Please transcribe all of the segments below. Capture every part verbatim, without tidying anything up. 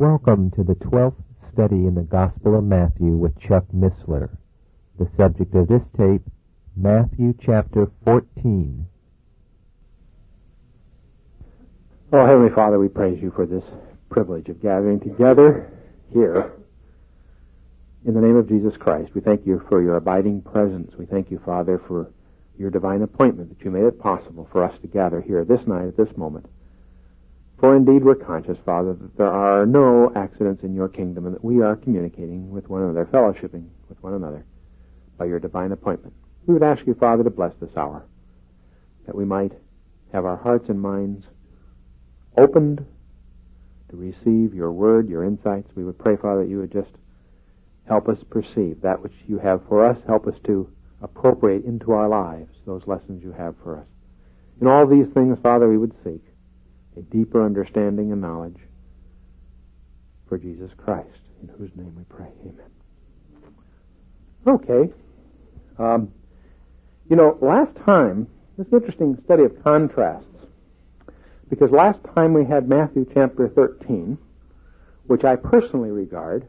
Welcome to the twelfth study in the Gospel of Matthew with Chuck Missler. The subject of this tape, Matthew chapter fourteen. Oh, Heavenly Father, we praise you for this privilege of gathering together here in the name of Jesus Christ. We thank you for your abiding presence. We thank you, Father, for your divine appointment that you made it possible for us to gather here this night at this moment. For indeed we're conscious, Father, that there are no accidents in your kingdom and that we are communicating with one another, fellowshipping with one another by your divine appointment. We would ask you, Father, to bless this hour, that we might have our hearts and minds opened to receive your word, your insights. We would pray, Father, that you would just help us perceive that which you have for us. Help us to appropriate into our lives those lessons you have for us. In all these things, Father, we would seek a deeper understanding and knowledge for Jesus Christ, in whose name we pray. Amen. Okay. Um, you know, last time, this is an interesting study of contrasts, because last time we had Matthew chapter thirteen, which I personally regard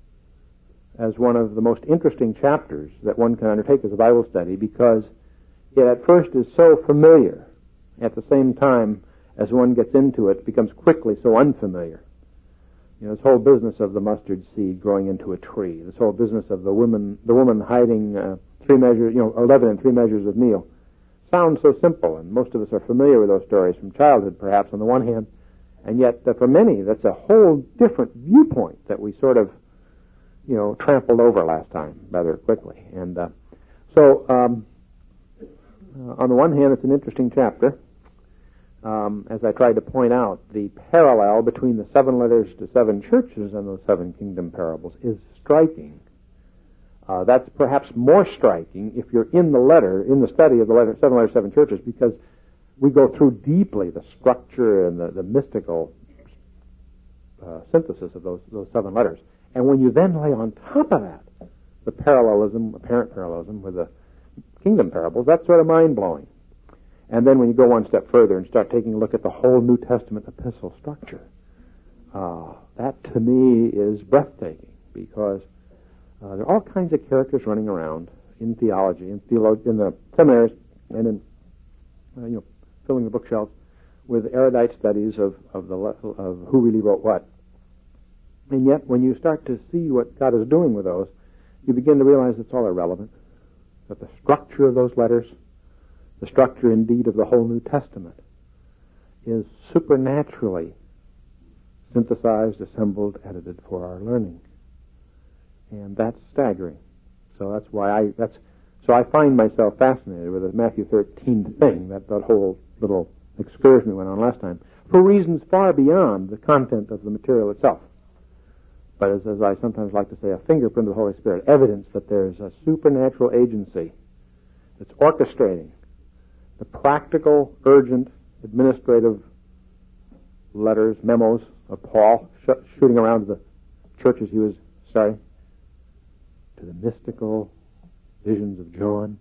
as one of the most interesting chapters that one can undertake as a Bible study, because it at first is so familiar. At the same time, as one gets into it, it becomes quickly so unfamiliar. You know, this whole business of the mustard seed growing into a tree, this whole business of the woman, the woman hiding uh, three measures, you know, eleven and three measures of meal, sounds so simple, and most of us are familiar with those stories from childhood, perhaps, on the one hand, and yet uh, for many, that's a whole different viewpoint that we sort of, you know, trampled over last time rather quickly. And uh, so, um, uh, on the one hand, it's an interesting chapter. Um, as I tried to point out, the parallel between the seven letters to seven churches and those seven kingdom parables is striking. Uh, that's perhaps more striking if you're in the letter, in the study of the letter, seven letters, seven churches, because we go through deeply the structure and the, the mystical uh, synthesis of those, those seven letters. And when you then lay on top of that the parallelism, apparent parallelism with the kingdom parables, that's sort of mind-blowing. And then when you go one step further and start taking a look at the whole New Testament epistle structure, uh, that to me is breathtaking, because uh, there are all kinds of characters running around in theology, in, theolo- in the seminaries, and in uh, you know filling the bookshelves with erudite studies of of, the le- of who really wrote what. And yet, when you start to see what God is doing with those, you begin to realize it's all irrelevant. That the structure of those letters, the structure, indeed, of the whole New Testament, is supernaturally synthesized, assembled, edited for our learning, and that's staggering. So that's why I that's so I find myself fascinated with the Matthew thirteen thing, that that whole little excursion we went on last time, for reasons far beyond the content of the material itself. But as, as I sometimes like to say, a fingerprint of the Holy Spirit, evidence that there's a supernatural agency that's orchestrating the practical, urgent, administrative letters, memos of Paul sh- shooting around to the churches he was starting, to the mystical visions of John,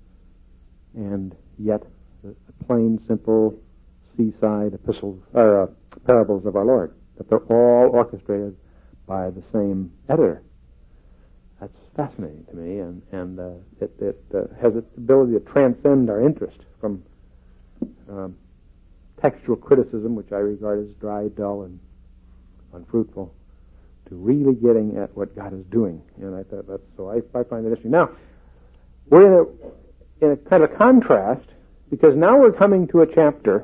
and yet the, the plain, simple, seaside epistles, or uh, parables of our Lord, that they're all orchestrated by the same editor. That's fascinating to me, and, and uh, it, it uh, has its ability to transcend our interest from um, textual criticism, which I regard as dry, dull, and unfruitful, to really getting at what God is doing. And I thought that's so I, I find that interesting. Now, we're in a, in a kind of contrast, because now we're coming to a chapter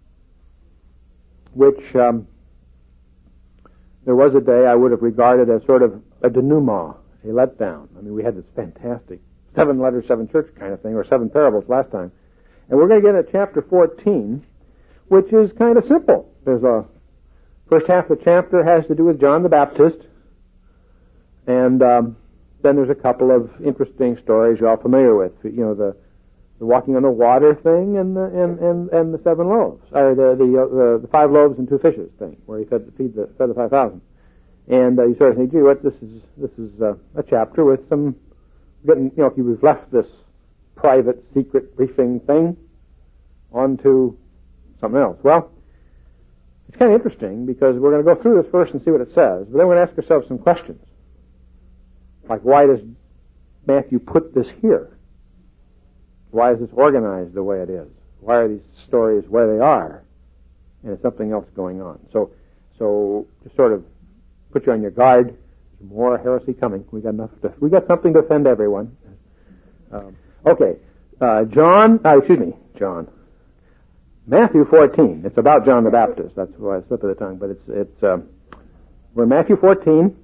which um, there was a day I would have regarded as sort of a denouement, a letdown. I mean, we had this fantastic seven letters, seven church kind of thing, or seven parables last time. And we're going to get at chapter fourteen, which is kind of simple. There's a first half of the chapter has to do with John the Baptist, and um, then there's a couple of interesting stories you're all familiar with. You know, the, the walking on the water thing, and the and, and, and the seven loaves, or the the, uh, the the five loaves and two fishes thing, where he fed the feed the fed the five thousand. And uh, you sort of think, gee, what this is this is uh, a chapter with some getting, you know, if you've left this private, secret briefing thing onto something else. Well, It's kind of interesting because we're going to go through this verse and see what it says, but then we're going to ask ourselves some questions. Like, why does Matthew put this here? Why is this organized the way it is? Why are these stories where they are? And there's something else going on. So, so to sort of put you on your guard, there's more heresy coming. We got enough. To, we got something to offend everyone. Um, okay, uh, John. Uh, excuse me, John. Matthew fourteen. It's about John the Baptist. That's why I slip of the tongue. But it's it's um, we're in Matthew fourteen,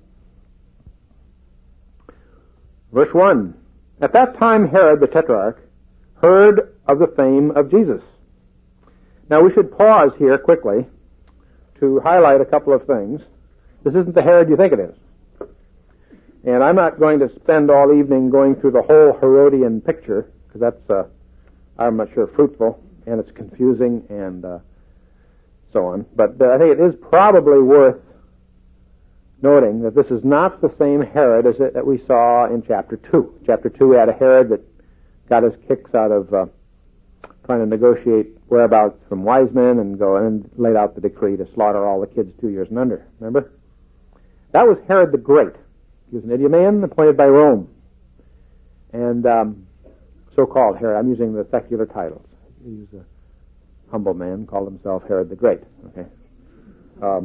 verse one. At that time, Herod the Tetrarch heard of the fame of Jesus. Now we should pause here quickly to highlight a couple of things. This isn't the Herod you think it is. And I'm not going to spend all evening going through the whole Herodian picture, because that's, uh, I'm not sure, fruitful, and it's confusing, and uh, so on. But uh, I think it is probably worth noting that this is not the same Herod as it, that we saw in chapter two. Chapter two, we had a Herod that got his kicks out of uh, trying to negotiate whereabouts from wise men and go and laid out the decree to slaughter all the kids two years and under. Remember? That was Herod the Great. He was an Idumean appointed by Rome. And um, so-called Herod. I'm using the secular titles. He was a humble man, called himself Herod the Great. Okay. Um,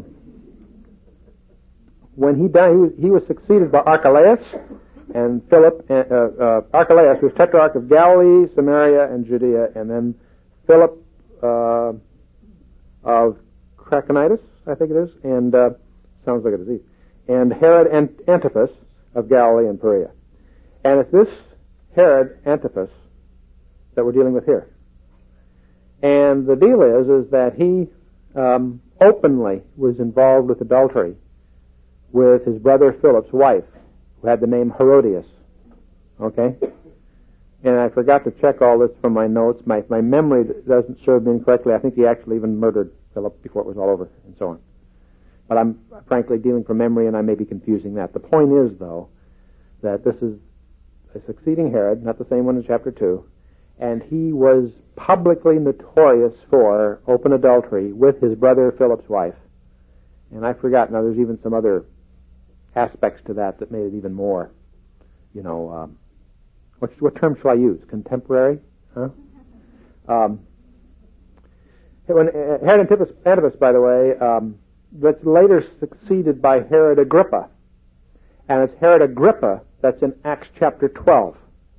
when he died, he was, he was succeeded by Archelaus and Philip. Uh, uh, Archelaus was Tetrarch of Galilee, Samaria, and Judea, and then Philip uh, of Trachonitis, I think it is, and uh, sounds like a disease, and Herod Ant- Antipas of Galilee and Perea. And it's this Herod Antipas that we're dealing with here. And the deal is, is that he um, openly was involved with adultery with his brother Philip's wife, who had the name Herodias. Okay? And I forgot to check all this from my notes. My, my memory doesn't serve me incorrectly. I think he actually even murdered Philip before it was all over, and so on. But I'm frankly dealing from memory, and I may be confusing that. The point is, though, that this is a succeeding Herod, not the same one in chapter two, and he was publicly notorious for open adultery with his brother Philip's wife. And I forgot, now there's even some other aspects to that that made it even more, you know, um, what, what term shall I use? Contemporary? Huh? Um, when, uh, Herod Antipas, Antipas, by the way, um, that's later succeeded by Herod Agrippa. And it's Herod Agrippa that's in Acts chapter twelve.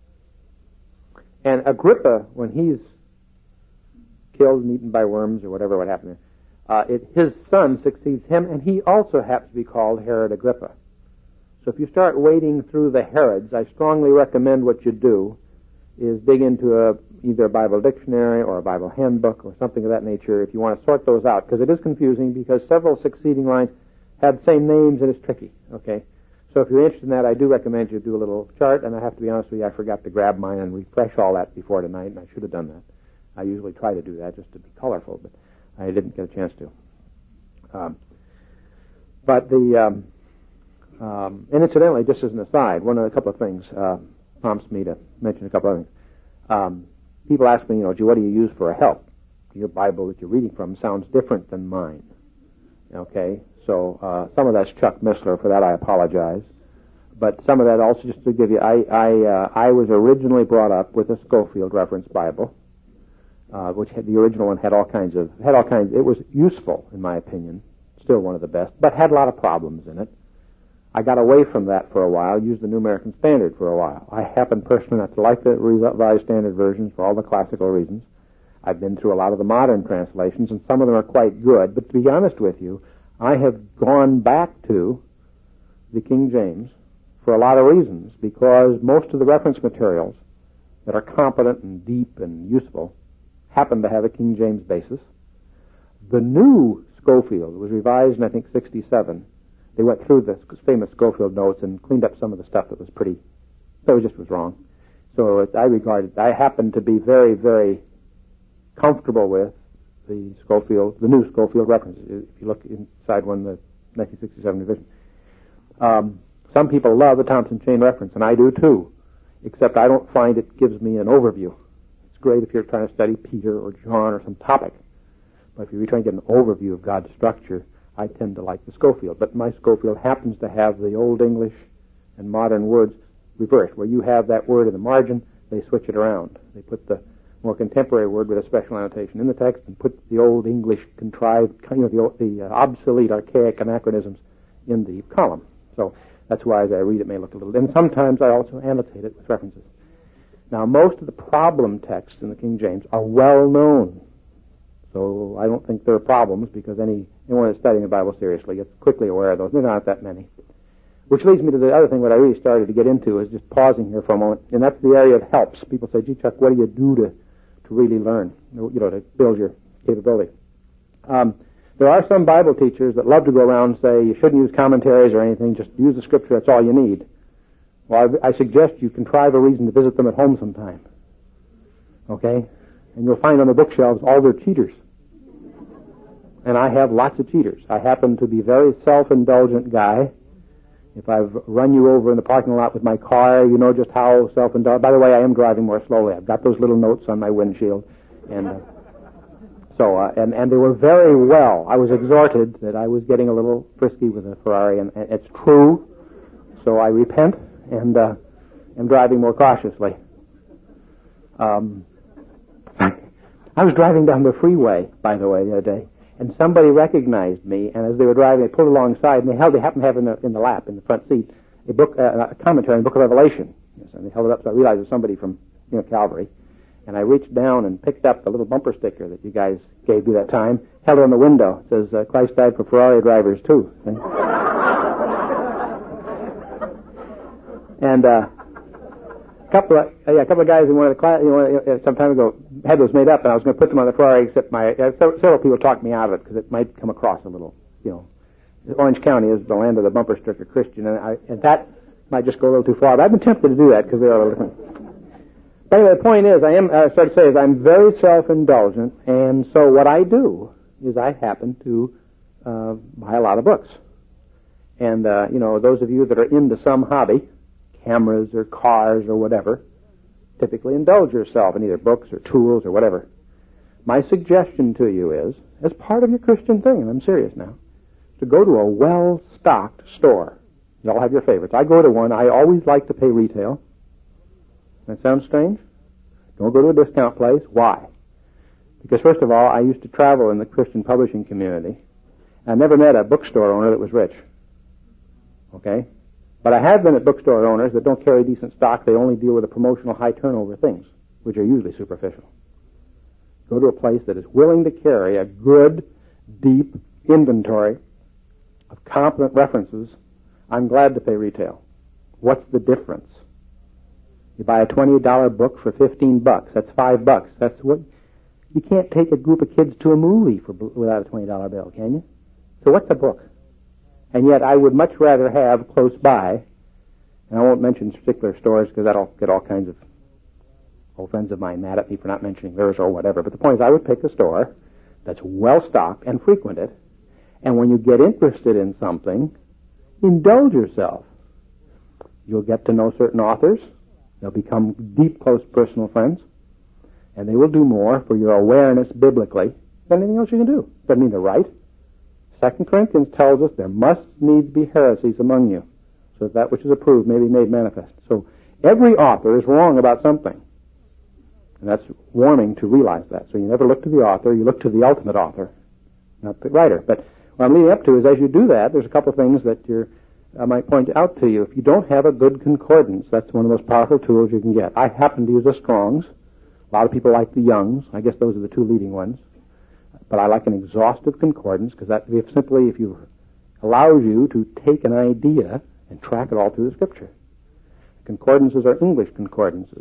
And Agrippa, when he's killed and eaten by worms or whatever would happen there, uh, it, his son succeeds him, and he also happens to be called Herod Agrippa. So if you start wading through the Herods, I strongly recommend what you do is dig into a, either a Bible dictionary or a Bible handbook or something of that nature if you want to sort those out, because it is confusing because several succeeding lines have the same names and it's tricky, okay? So if you're interested in that, I do recommend you do a little chart, and I have to be honest with you, I forgot to grab mine and refresh all that before tonight, and I should have done that. I usually try to do that just to be colorful, but I didn't get a chance to. Um, but the, um, um, and incidentally, just as an aside, one of a couple of things uh, prompts me to mention a couple of things. Um, people ask me, you know, gee, what do you use for a help? Your Bible that you're reading from sounds different than mine. Okay, so uh, some of that's Chuck Missler. For that, I apologize. But some of that also, just to give you, I I, uh, I was originally brought up with a Scofield Reference Bible, uh, which had, the original one had all kinds of had all kinds. It was useful, in my opinion, still one of the best, but had a lot of problems in it. I got away from that for a while, used the New American Standard for a while. I happen personally not to like the Revised Standard versions for all the classical reasons. I've been through a lot of the modern translations, and some of them are quite good, but to be honest with you, I have gone back to the King James for a lot of reasons, because most of the reference materials that are competent and deep and useful happen to have a King James basis. The new Scofield was revised in, I think, sixty-seven. They went through the famous Scofield notes and cleaned up some of the stuff that was pretty, so it just was wrong. So it, I regarded, I happen to be very, very comfortable with the Scofield, the new Scofield references. If you look inside one, the nineteen sixty-seven revision. Um, some people love the Thompson Chain reference, and I do too, except I don't find it gives me an overview. It's great if you're trying to study Peter or John or some topic, But if you're trying to get an overview of God's structure, I tend to like the Schofield. But my Schofield happens to have the Old English and modern words reversed. Where you have that word in the margin, they switch it around. They put the more contemporary word with a special annotation in the text and put the Old English contrived, you know, the, the uh, obsolete, archaic anachronisms in the column. So that's why as I read it may look a little... And sometimes I also annotate it with references. Now, most of the problem texts in the King James are well known. So I don't think there are problems because any anyone that's studying the Bible seriously gets quickly aware of those. There aren't that many. Which leads me to the other thing that I really started to get into is just pausing here for a moment, and that's the area of helps. People say, gee, Chuck, what do you do to, to really learn, you know, to build your capability? Um, there are some Bible teachers that love to go around and say you shouldn't use commentaries or anything, just use the Scripture, that's all you need. Well, I, I suggest you contrive a reason to visit them at home sometime. Okay? And you'll find on the bookshelves all their cheaters. And I have lots of cheaters. I happen to be a very self-indulgent guy. If I've run you over in the parking lot with my car, you know just how self-indulgent. By the way, I am driving more slowly. I've got those little notes on my windshield. And uh, so, uh, and, and they were very well. I was exhorted that I was getting a little frisky with a Ferrari, and, and it's true. So I repent and uh, am driving more cautiously. Um, I was driving down the freeway, by the way, the other day, and somebody recognized me, and as they were driving, they pulled alongside, and they held, they happened to have in the, in the lap, in the front seat, a book, uh, a commentary on the Book of Revelation. Yes, and they held it up, so I realized it was somebody from, you know, Calvary. And I reached down and picked up the little bumper sticker that you guys gave me that time, held it on the window. It says, uh, Christ died for Ferrari drivers, too. and, uh, a couple of, uh, yeah, a couple of guys in one of the class, you know, some time ago, had those made up, and I was going to put them on the Ferrari, except my, uh, several people talked me out of it, because it might come across a little, you know. Orange County is the land of the bumper sticker Christian, and, I, and that might just go a little too far, but I've been tempted to do that, because they are a little different. But anyway, the point is, I am, uh, started to say, is I'm very self-indulgent, and so what I do is I happen to uh, buy a lot of books. And, uh, you know, those of you that are into some hobby, cameras or cars or whatever, typically indulge yourself in either books or tools or whatever. My suggestion to you is, as part of your Christian thing, and I'm serious now, to go to a well-stocked store. You all have your favorites. I go to one. I always like to pay retail. That sounds strange? Don't go to a discount place. Why? Because, first of all, I used to travel in the Christian publishing community. I never met a bookstore owner that was rich. Okay? But I have been at bookstore owners that don't carry decent stock. They only deal with the promotional high turnover things, which are usually superficial. Go to a place that is willing to carry a good, deep inventory of competent references. I'm glad to pay retail. What's the difference? You buy a twenty dollar book for fifteen bucks. That's five bucks. That's what, you can't take a group of kids to a movie for without a twenty dollar bill, can you? So what's a book? And yet I would much rather have close by, and I won't mention particular stores because that'll get all kinds of old friends of mine mad at me for not mentioning theirs or whatever. But the point is I would pick a store that's well stocked and frequented, and when you get interested in something, indulge yourself. You'll get to know certain authors. They'll become deep, close personal friends, and they will do more for your awareness biblically than anything else you can do. Doesn't mean they're right. Second Corinthians tells us there must needs be heresies among you, so that that which is approved may be made manifest. So every author is wrong about something, and that's warning to realize that. So you never look to the author, you look to the ultimate author, not the writer. But what I'm leading up to is as you do that, there's a couple of things that you're, I might point out to you. If you don't have a good concordance, that's one of the most powerful tools you can get. I happen to use the Strong's. A lot of people like the Young's. I guess those are the two leading ones. But I like an exhaustive concordance because that if simply if you allows you to take an idea and track it all through the Scripture. Concordances are English concordances.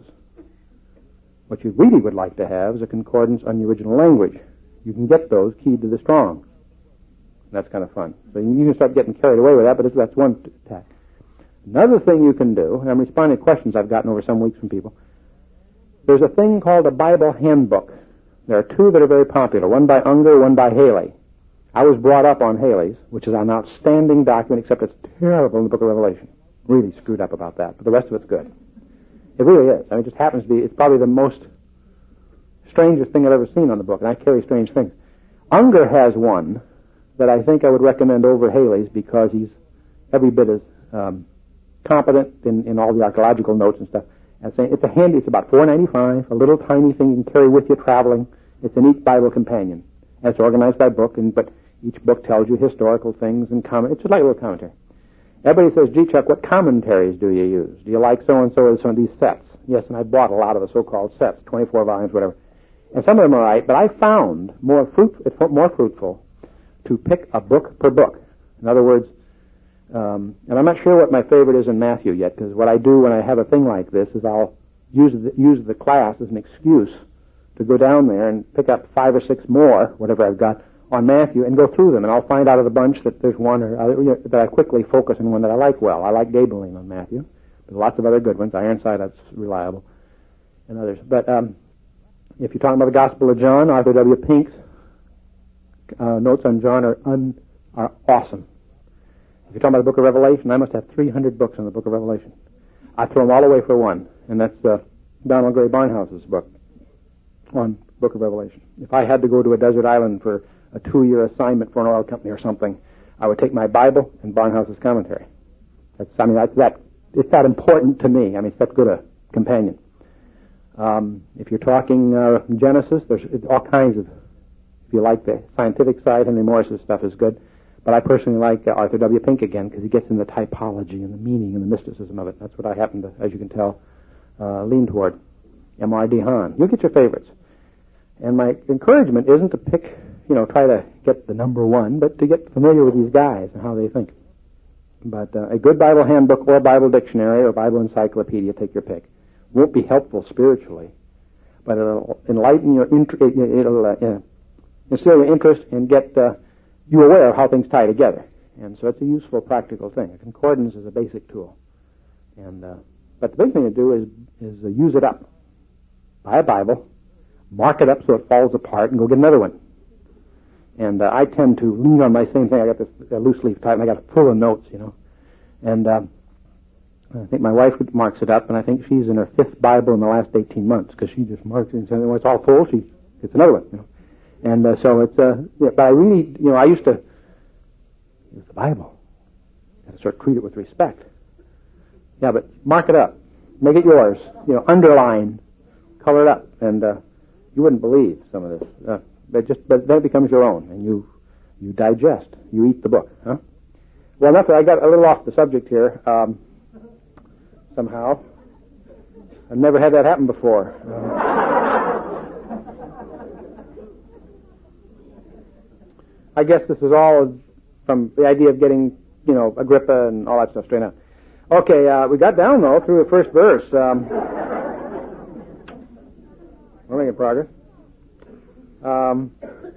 What you really would like to have is a concordance on the original language. You can get those keyed to the Strong. That's kind of fun. So you can start getting carried away with that, but that's one tack. Another thing you can do, and I'm responding to questions I've gotten over some weeks from people, there's a thing called a Bible handbook. There are two that are very popular, one by Unger, one by Haley. I was brought up on Haley's, which is an outstanding document, except it's terrible in the Book of Revelation. Really screwed up about that, but the rest of it's good. It really is. I mean, it just happens to be, it's probably the most strangest thing I've ever seen on the book, and I carry strange things. Unger has one that I think I would recommend over Haley's because he's every bit as um, competent in, in all the archaeological notes and stuff. And saying it's a handy, it's about four ninety-five, a little tiny thing you can carry with you traveling. It's a neat Bible companion. And it's organized by book, and but each book tells you historical things and comment. It's just like a little commentary. Everybody says, gee, Chuck, what commentaries do you use? Do you like so-and-so or some of these sets? Yes, and I bought a lot of the so-called sets, twenty-four volumes, whatever. And some of them are right, but I found more fruit, it's more fruitful to pick a book per book. In other words, um, and I'm not sure what my favorite is in Matthew yet, because what I do when I have a thing like this is I'll use the, use the class as an excuse to go down there and pick up five or six more, whatever I've got, on Matthew and go through them. And I'll find out of the bunch that there's one or other, you know, that I quickly focus on one that I like well. I like Gabeling on Matthew. There's lots of other good ones. Ironside, that's reliable, and others. But um, if you're talking about the Gospel of John, Arthur W. Pink's uh, notes on John are, un, are awesome. If you're talking about the Book of Revelation, I must have three hundred books on the Book of Revelation. I throw them all away for one, and that's uh, Donald Gray Barnhouse's book on Book of Revelation. If I had to go to a desert island for a two-year assignment for an oil company or something, I would take my Bible and Barnhouse's commentary. That's, I mean, that's that, it's that important to me. I mean, it's that good a companion. Um, if you're talking uh, Genesis, there's all kinds of, if you like the scientific side, Henry Morris's stuff is good. But I personally like uh, Arthur W. Pink again because he gets in the typology and the meaning and the mysticism of it. That's what I happen to, as you can tell, uh, lean toward. M R D Hahn. You'll get your favorites. And my encouragement isn't to pick, you know, try to get the number one, but to get familiar with these guys and how they think. But uh, a good Bible handbook or Bible dictionary or Bible encyclopedia, take your pick, won't be helpful spiritually, but it'll enlighten your interest, it'll uh, uh, instill your interest and get uh, you aware of how things tie together. And so it's a useful, practical thing. A concordance is a basic tool. And uh, but the big thing to do is is uh, use it up. Buy a Bible, mark it up so it falls apart, and go get another one. And uh, I tend to lean on my same thing. I got this uh, loose leaf type, and I got it full of notes, you know. And uh, I think my wife marks it up, and I think she's in her fifth Bible in the last eighteen months because she just marks it and says, when it's all full, she gets another one, you know. And uh, so it's, uh, yeah, but I really, you know, I used to, use the Bible. You got to sort of treat it with respect. Yeah, but mark it up. Make it yours. You know, underline, color it up, and uh, you wouldn't believe some of this. Uh, but just, but then it becomes your own, and you, you digest, you eat the book, huh? Well, enough. I got a little off the subject here. Um, somehow, I've never had that happen before. Uh, I guess this is all from the idea of getting, you know, Agrippa and all that stuff straight out. Okay, uh, we got down, though, through the first verse. Um, we're making progress. Um,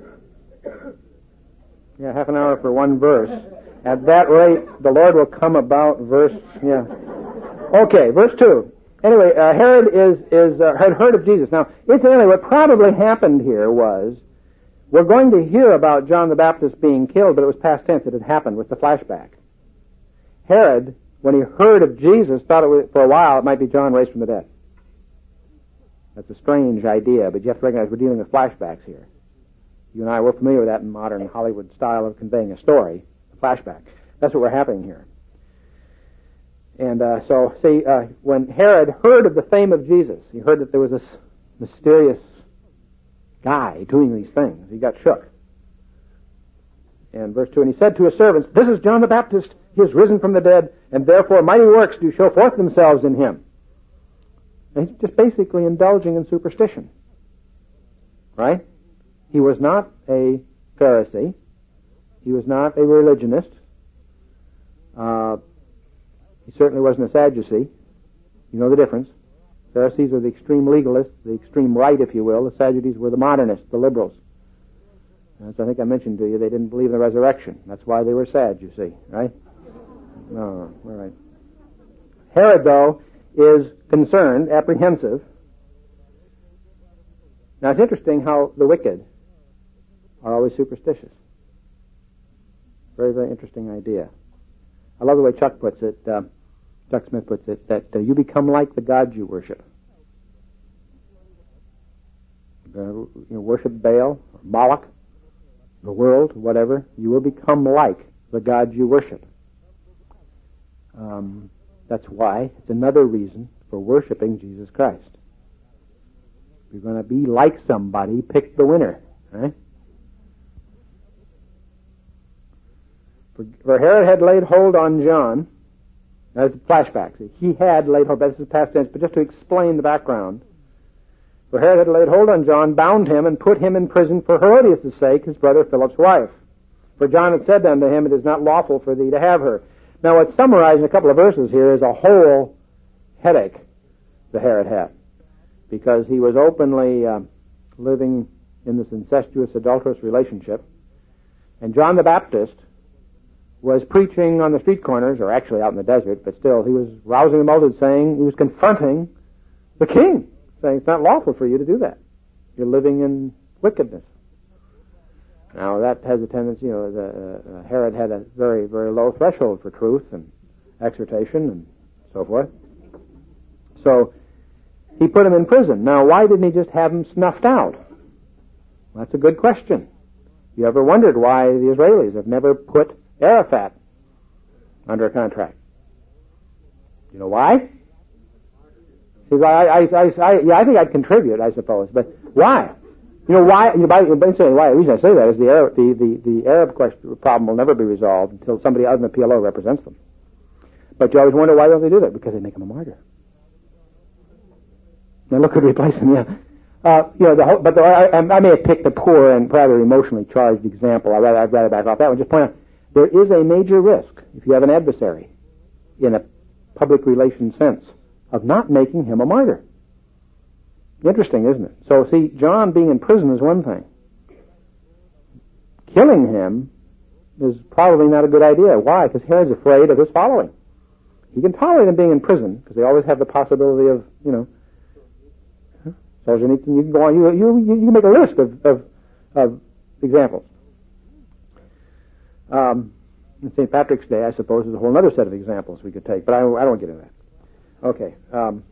yeah, half an hour for one verse. At that rate, the Lord will come about verse, yeah. Okay, verse two. Anyway, uh, Herod is, is uh, had heard of Jesus. Now, incidentally, what probably happened here was, we're going to hear about John the Baptist being killed, but it was past tense. It had happened with the flashback. Herod, when he heard of Jesus, thought it was, for a while it might be John raised from the dead. That's a strange idea, but you have to recognize we're dealing with flashbacks here. You and I, we're familiar with that in modern Hollywood style of conveying a story, a flashback. That's what we're happening here. And uh, so, see, uh, when Herod heard of the fame of Jesus, he heard that there was this mysterious guy doing these things. He got shook. And verse two, and he said to his servants, this is John the Baptist. He is risen from the dead, and therefore mighty works do show forth themselves in him. And he's just basically indulging in superstition. Right? He was not a Pharisee. He was not a religionist. Uh, he certainly wasn't a Sadducee. You know the difference. Pharisees were the extreme legalists, the extreme right, if you will. The Sadducees were the modernists, the liberals. As I think I mentioned to you, they didn't believe in the resurrection. That's why they were sad, you see, right? No, all right. Herod, though, is concerned, apprehensive. Now, it's interesting how the wicked are always superstitious. Very, very interesting idea. I love the way Chuck puts it. Uh, Chuck Smith puts it, that uh, you become like the gods you worship. Uh, you know, worship Baal, or Moloch, the world, whatever, you will become like the gods you worship. Um, that's why it's another reason for worshiping Jesus Christ. If you're going to be like somebody, pick the winner, right? For, for Herod had laid hold on John. That's flashbacks. He had laid hold. This is past tense, but just to explain the background. For Herod had laid hold on John, bound him, and put him in prison for Herodias' sake, his brother Philip's wife. For John had said unto him, it is not lawful for thee to have her. Now what's summarized in a couple of verses here is a whole headache that Herod had, because he was openly uh, living in this incestuous, adulterous relationship. And John the Baptist was preaching on the street corners, or actually out in the desert, but still, he was rousing the multitude, saying, he was confronting the king, saying, it's not lawful for you to do that. You're living in wickedness. Now, that has a tendency, you know, the, uh, Herod had a very, very low threshold for truth and exhortation and so forth. So, he put him in prison. Now, why didn't he just have him snuffed out? Well, that's a good question. You ever wondered why the Israelis have never put Arafat under a contract? You know why? See, I, I, I, I, yeah, I think I'd contribute, I suppose, but why? You know why? You might say why. The reason I say that is the Arab, the, the, the Arab question, problem will never be resolved until somebody other than the P L O represents them. But you always wonder why don't they do that? Because they make him a martyr. Now look who replace him. Yeah, uh, you know the whole, but the, I, I may have picked a poor and rather emotionally charged example. I rather I'd rather back off that one. Just point out there is a major risk if you have an adversary in a public relations sense of not making him a martyr. Interesting, isn't it? So, see, John being in prison is one thing. Killing him is probably not a good idea. Why? Because Herod's afraid of his following. He can tolerate him being in prison, because they always have the possibility of, you know, Solzhenitsyn, you can go on, you, you, you can make a list of, of, of examples. Um, Saint Patrick's Day, I suppose, is a whole other set of examples we could take, but I, I don't get into that. Okay. Um,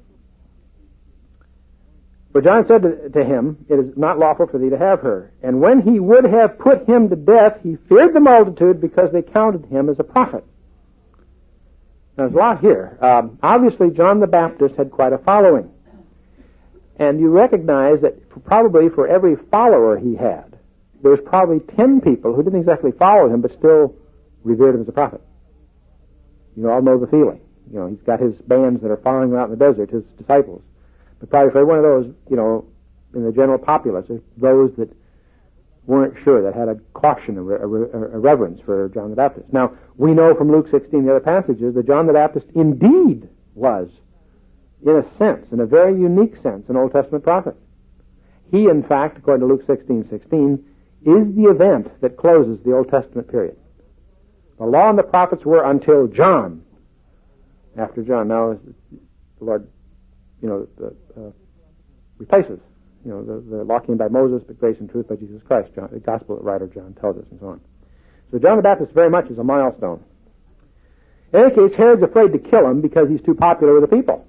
But John said to, to him, it is not lawful for thee to have her. And when he would have put him to death, he feared the multitude because they counted him as a prophet. Now, there's a lot here. Um, obviously, John the Baptist had quite a following. And you recognize that for probably for every follower he had, there was probably ten people who didn't exactly follow him, but still revered him as a prophet. You all know the feeling. You know, he's got his bands that are following him out in the desert, his disciples. But probably for every one of those, you know, in the general populace, those that weren't sure, that had a caution, a, a, a reverence for John the Baptist. Now, we know from Luke sixteen, the other passages, that John the Baptist indeed was, in a sense, in a very unique sense, an Old Testament prophet. He, in fact, according to Luke sixteen sixteen, is the event that closes the Old Testament period. The law and the prophets were until John. After John, now the Lord, you know, the, uh, replaces, you know, the, the law came by Moses, but grace and truth by Jesus Christ. John, the gospel writer John tells us, and so on. So John the Baptist very much is a milestone. In any case, Herod's afraid to kill him because he's too popular with the people.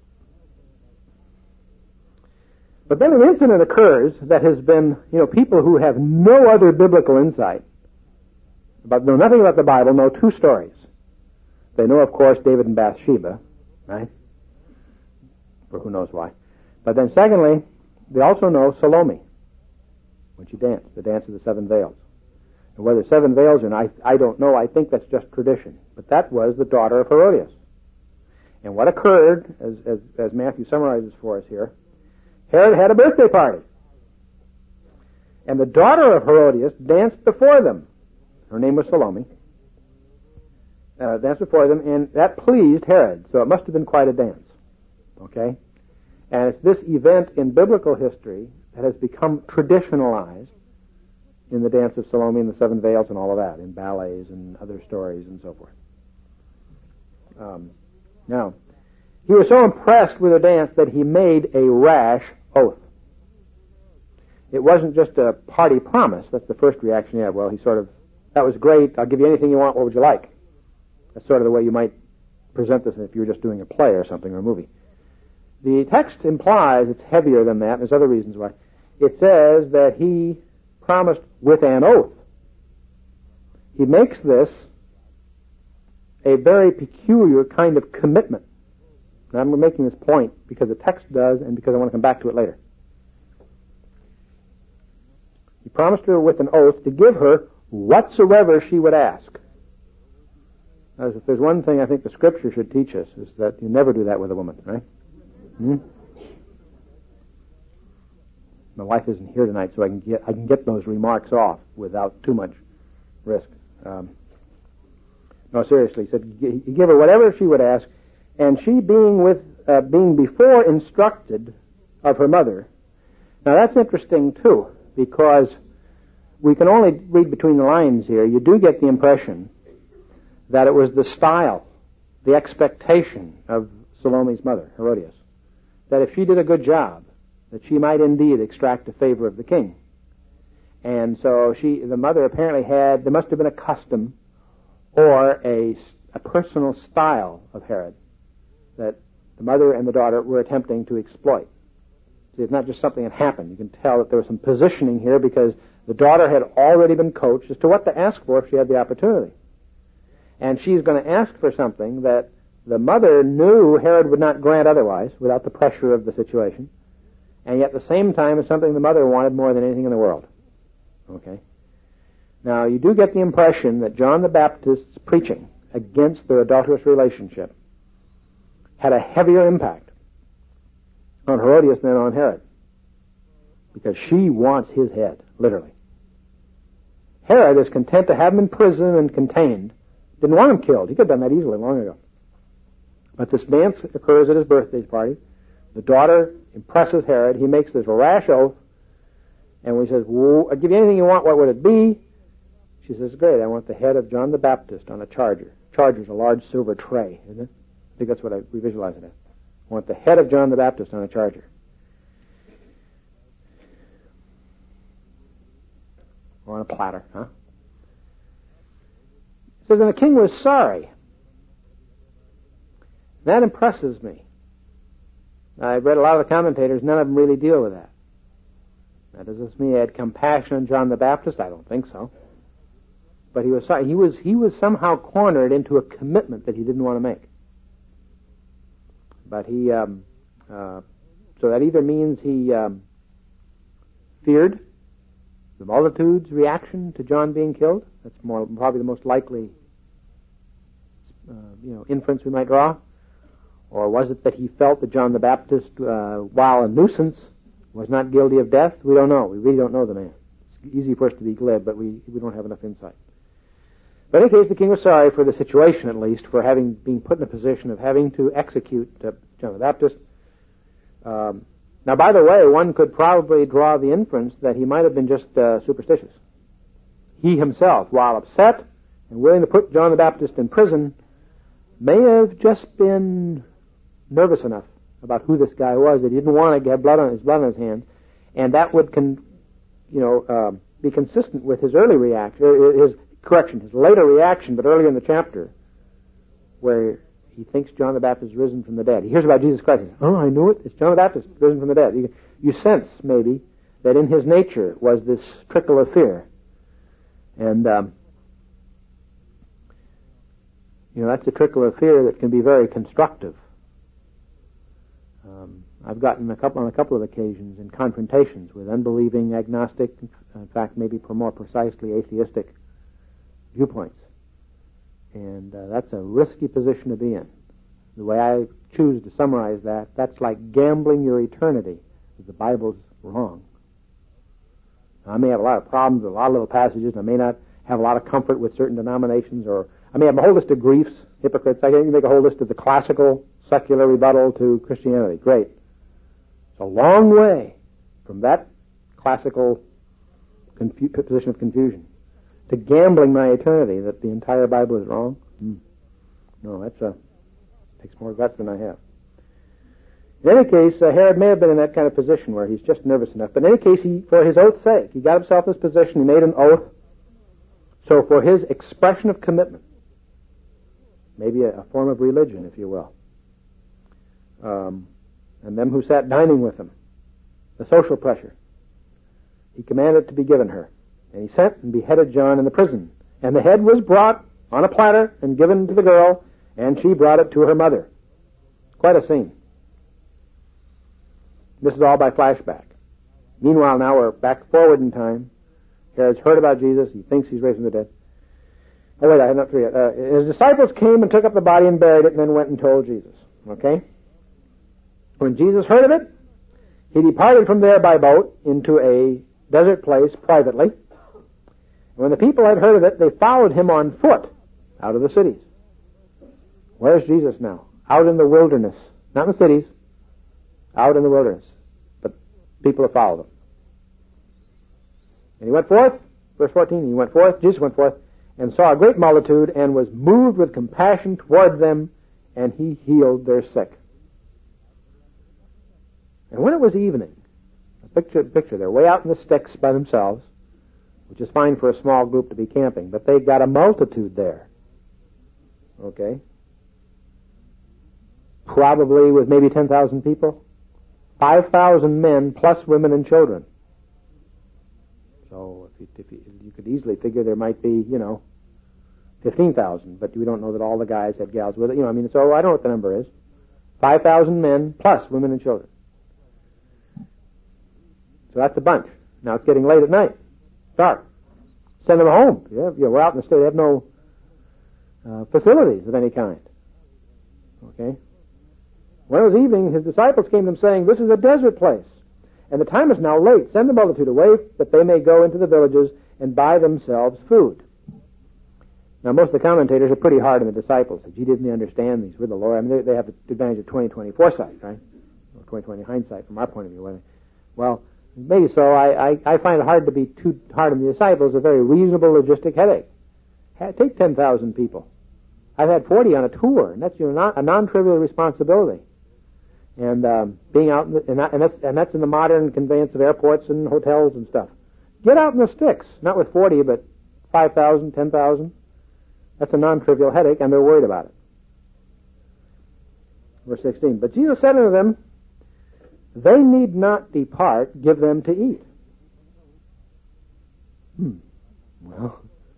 But then an incident occurs that has been, you know, people who have no other biblical insight, but know nothing about the Bible, know two stories. They know, of course, David and Bathsheba, right? For who knows why. But then secondly, they also know Salome, when she danced, the dance of the seven veils. And whether seven veils or not, I, I don't know. I think that's just tradition. But that was the daughter of Herodias. And what occurred, as, as, as Matthew summarizes for us here, Herod had a birthday party. And the daughter of Herodias danced before them. Her name was Salome. Uh, danced before them, and that pleased Herod. So it must have been quite a dance. Okay? And it's this event in biblical history that has become traditionalized in the dance of Salome and the seven veils and all of that, in ballets and other stories and so forth. Um, now, he was so impressed with the dance that he made a rash oath. It wasn't just a party promise. That's the first reaction you have. Well, he sort of, that was great. I'll give you anything you want. What would you like? That's sort of the way you might present this if you were just doing a play or something or a movie. The text implies it's heavier than that. There's other reasons why. It says that he promised with an oath he makes this a very peculiar kind of commitment. Now, I'm making this point because the text does and because I want to come back to it later. He promised her with an oath to give her whatsoever she would ask. Now, if there's one thing I think the Scripture should teach us, is that you never do that with a woman, right? Hmm? My wife isn't here tonight, so I can get I can get those remarks off without too much risk. Um, no, seriously, he said he give her whatever she would ask, and she being with uh, being before instructed of her mother. Now that's interesting too, because we can only read between the lines here. You do get the impression that it was the style, the expectation of Salome's mother, Herodias, that if she did a good job, that she might indeed extract the favor of the king. And so she, the mother apparently had, there must have been a custom or a, a personal style of Herod that the mother and the daughter were attempting to exploit. See, it's not just something that happened. You can tell that there was some positioning here because the daughter had already been coached as to what to ask for if she had the opportunity. And she's going to ask for something that the mother knew Herod would not grant otherwise without the pressure of the situation. And yet at the same time is something the mother wanted more than anything in the world. Okay? Now, you do get the impression that John the Baptist's preaching against their adulterous relationship had a heavier impact on Herodias than on Herod. Because she wants his head, literally. Herod is content to have him in prison and contained. Didn't want him killed. He could have done that easily long ago. But this dance occurs at his birthday party. The daughter impresses Herod. He makes this rash oath. And when he says, well, I'll give you anything you want, what would it be? She says, great, I want the head of John the Baptist on a charger. Charger's a large silver tray, isn't it? I think that's what I, we visualize it as. I want the head of John the Baptist on a charger. Or on a platter, huh? It says, and the king was sorry. That impresses me. I've read a lot of the commentators, none of them really deal with that. Now, does this mean he had compassion on John the Baptist? I don't think so. But he was sorry. He was, he was somehow cornered into a commitment that he didn't want to make. But he, um, uh, so that either means he um, feared the multitude's reaction to John being killed. That's more probably the most likely, uh, you know, inference we might draw. Or was it that he felt that John the Baptist, uh, while a nuisance, was not guilty of death? We don't know. We really don't know the man. It's easy for us to be glib, but we, we don't have enough insight. But in any case, the king was sorry for the situation, at least, for having being put in a position of having to execute uh, John the Baptist. Um, now, by the way, one could probably draw the inference that he might have been just uh, superstitious. He himself, while upset and willing to put John the Baptist in prison, may have just been nervous enough about who this guy was that he didn't want to get blood on his blood on his hands, and that would, con, you know, uh, be consistent with his early reaction, or his correction, his later reaction, but earlier in the chapter, where he thinks John the Baptist is risen from the dead. He hears about Jesus Christ. He says, "Oh, I knew it. It's John the Baptist risen from the dead." You, you sense maybe that in his nature was this trickle of fear, and um, you know that's a trickle of fear that can be very constructive. Um, I've gotten a couple on a couple of occasions in confrontations with unbelieving, agnostic, in fact, maybe more precisely atheistic viewpoints, and uh, that's a risky position to be in. The way I choose to summarize that, that's like gambling your eternity if the Bible's wrong. Now, I may have a lot of problems with a lot of little passages, and I may not have a lot of comfort with certain denominations, or I may have a whole list of griefs, hypocrites. I can make a whole list of the classical secular rebuttal to Christianity. Great. It's a long way from that classical confu- position of confusion to gambling my eternity that the entire Bible is wrong. Hmm. No, that's a takes more guts than I have. In any case, uh, Herod may have been in that kind of position where he's just nervous enough. But in any case, he, for his oath's sake, he got himself in this position. He made an oath. So for his expression of commitment, maybe a, a form of religion, if you will, um, and them who sat dining with him, the social pressure, he commanded to be given her. And he sent and beheaded John in the prison. And the head was brought on a platter and given to the girl, and she brought it to her mother. Quite a scene. This is all by flashback. Meanwhile, now we're back forward in time. Herod's heard about Jesus. He thinks he's raised from the dead. Oh, wait, I have not through yet. Uh, his disciples came and took up the body and buried it, and then went and told Jesus. Okay? When Jesus heard of it, he departed from there by boat into a desert place privately. And when the people had heard of it, they followed him on foot out of the cities. Where's Jesus now? Out in the wilderness. Not in the cities. Out in the wilderness. But people have followed him. And he went forth, verse fourteen, he went forth, Jesus went forth, and saw a great multitude, and was moved with compassion toward them, and he healed their sick. And when it was evening, picture, picture, they're way out in the sticks by themselves, which is fine for a small group to be camping, but they've got a multitude there. Okay? Probably with maybe ten thousand people. five thousand men plus women and children. So if you, if you, you could easily figure there might be, you know, fifteen thousand, but we don't know that all the guys had gals with it. You know, I mean, so I don't know what the number is. five thousand men plus women and children. So that's a bunch. Now it's getting late at night. Dark. Send them home. Yeah, you know, we're out in the state. They have no uh, facilities of any kind. Okay? When it was evening, his disciples came to him saying, "This is a desert place, and the time is now late. Send the multitude away that they may go into the villages and buy themselves food." Now, most of the commentators are pretty hard on the disciples. Gee, didn't they understand these with the Lord? I mean, they, they have the advantage of twenty twenty foresight, right? Or twenty twenty hindsight from our point of view. Well, maybe so. I, I, I find it hard to be too hard on the disciples. A very reasonable logistic headache. Take ten thousand people. I've had forty on a tour, and that's, you know, not a non-trivial responsibility. And um, being out, in the, and, that, and, that's, and that's in the modern conveyance of airports and hotels and stuff. Get out in the sticks, not with forty, but five thousand, ten thousand. That's a non-trivial headache, and they're worried about it. Verse sixteen, but Jesus said unto them, "They need not depart, give them to eat." Hmm. Well,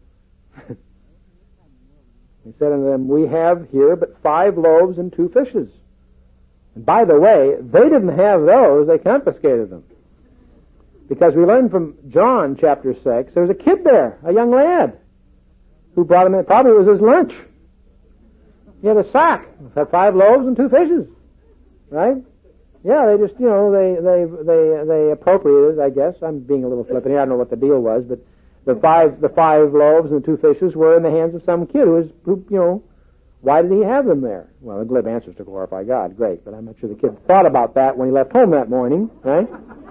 he said unto them, "We have here but five loaves and two fishes." And by the way, they didn't have those, they confiscated them. Because we learned from John chapter six, there was a kid there, a young lad, who brought him in. Probably it was his lunch. He had a sack. Had five loaves and two fishes. Right? Yeah, they just, you know, they, they, they, they appropriated, I guess. I'm being a little flippant here. I don't know what the deal was, but the five, the five loaves and the two fishes were in the hands of some kid who was, who, you know, why did he have them there? Well, the glib answer is to glorify God. Great. But I'm not sure the kid thought about that when he left home that morning, right?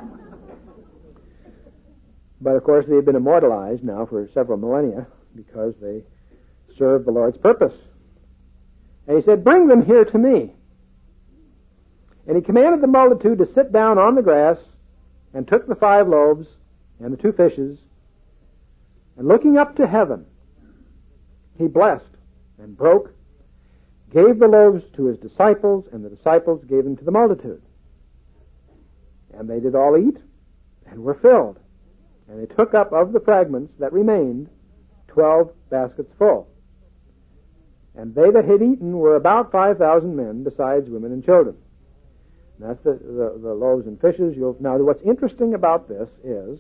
But, of course, they've been immortalized now for several millennia because they serve the Lord's purpose. And he said, "Bring them here to me." And he commanded the multitude to sit down on the grass, and took the five loaves and the two fishes, and looking up to heaven, he blessed and broke, gave the loaves to his disciples, and the disciples gave them to the multitude. And they did all eat, and were filled. And they took up of the fragments that remained twelve baskets full. And they that had eaten were about five thousand men, besides women and children. And that's the, the, the loaves and fishes. You'll, now, what's interesting about this is,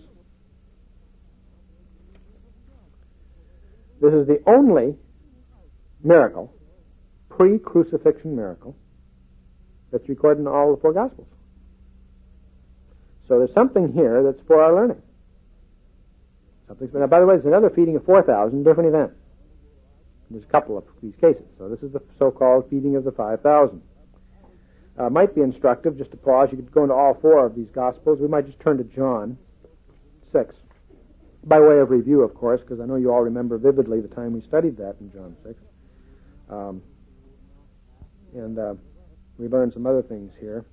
this is the only miracle, pre-crucifixion miracle, that's recorded in all the four Gospels. So there's something here that's for our learning. Something's been, now, by the way, there's another feeding of four thousand, different event. There's a couple of these cases. So this is the so-called feeding of the five thousand. Uh, might be instructive, just to pause. You could go into all four of these Gospels. We might just turn to John six. By way of review, of course, because I know you all remember vividly the time we studied that in John six. Um, and uh, we learned some other things here.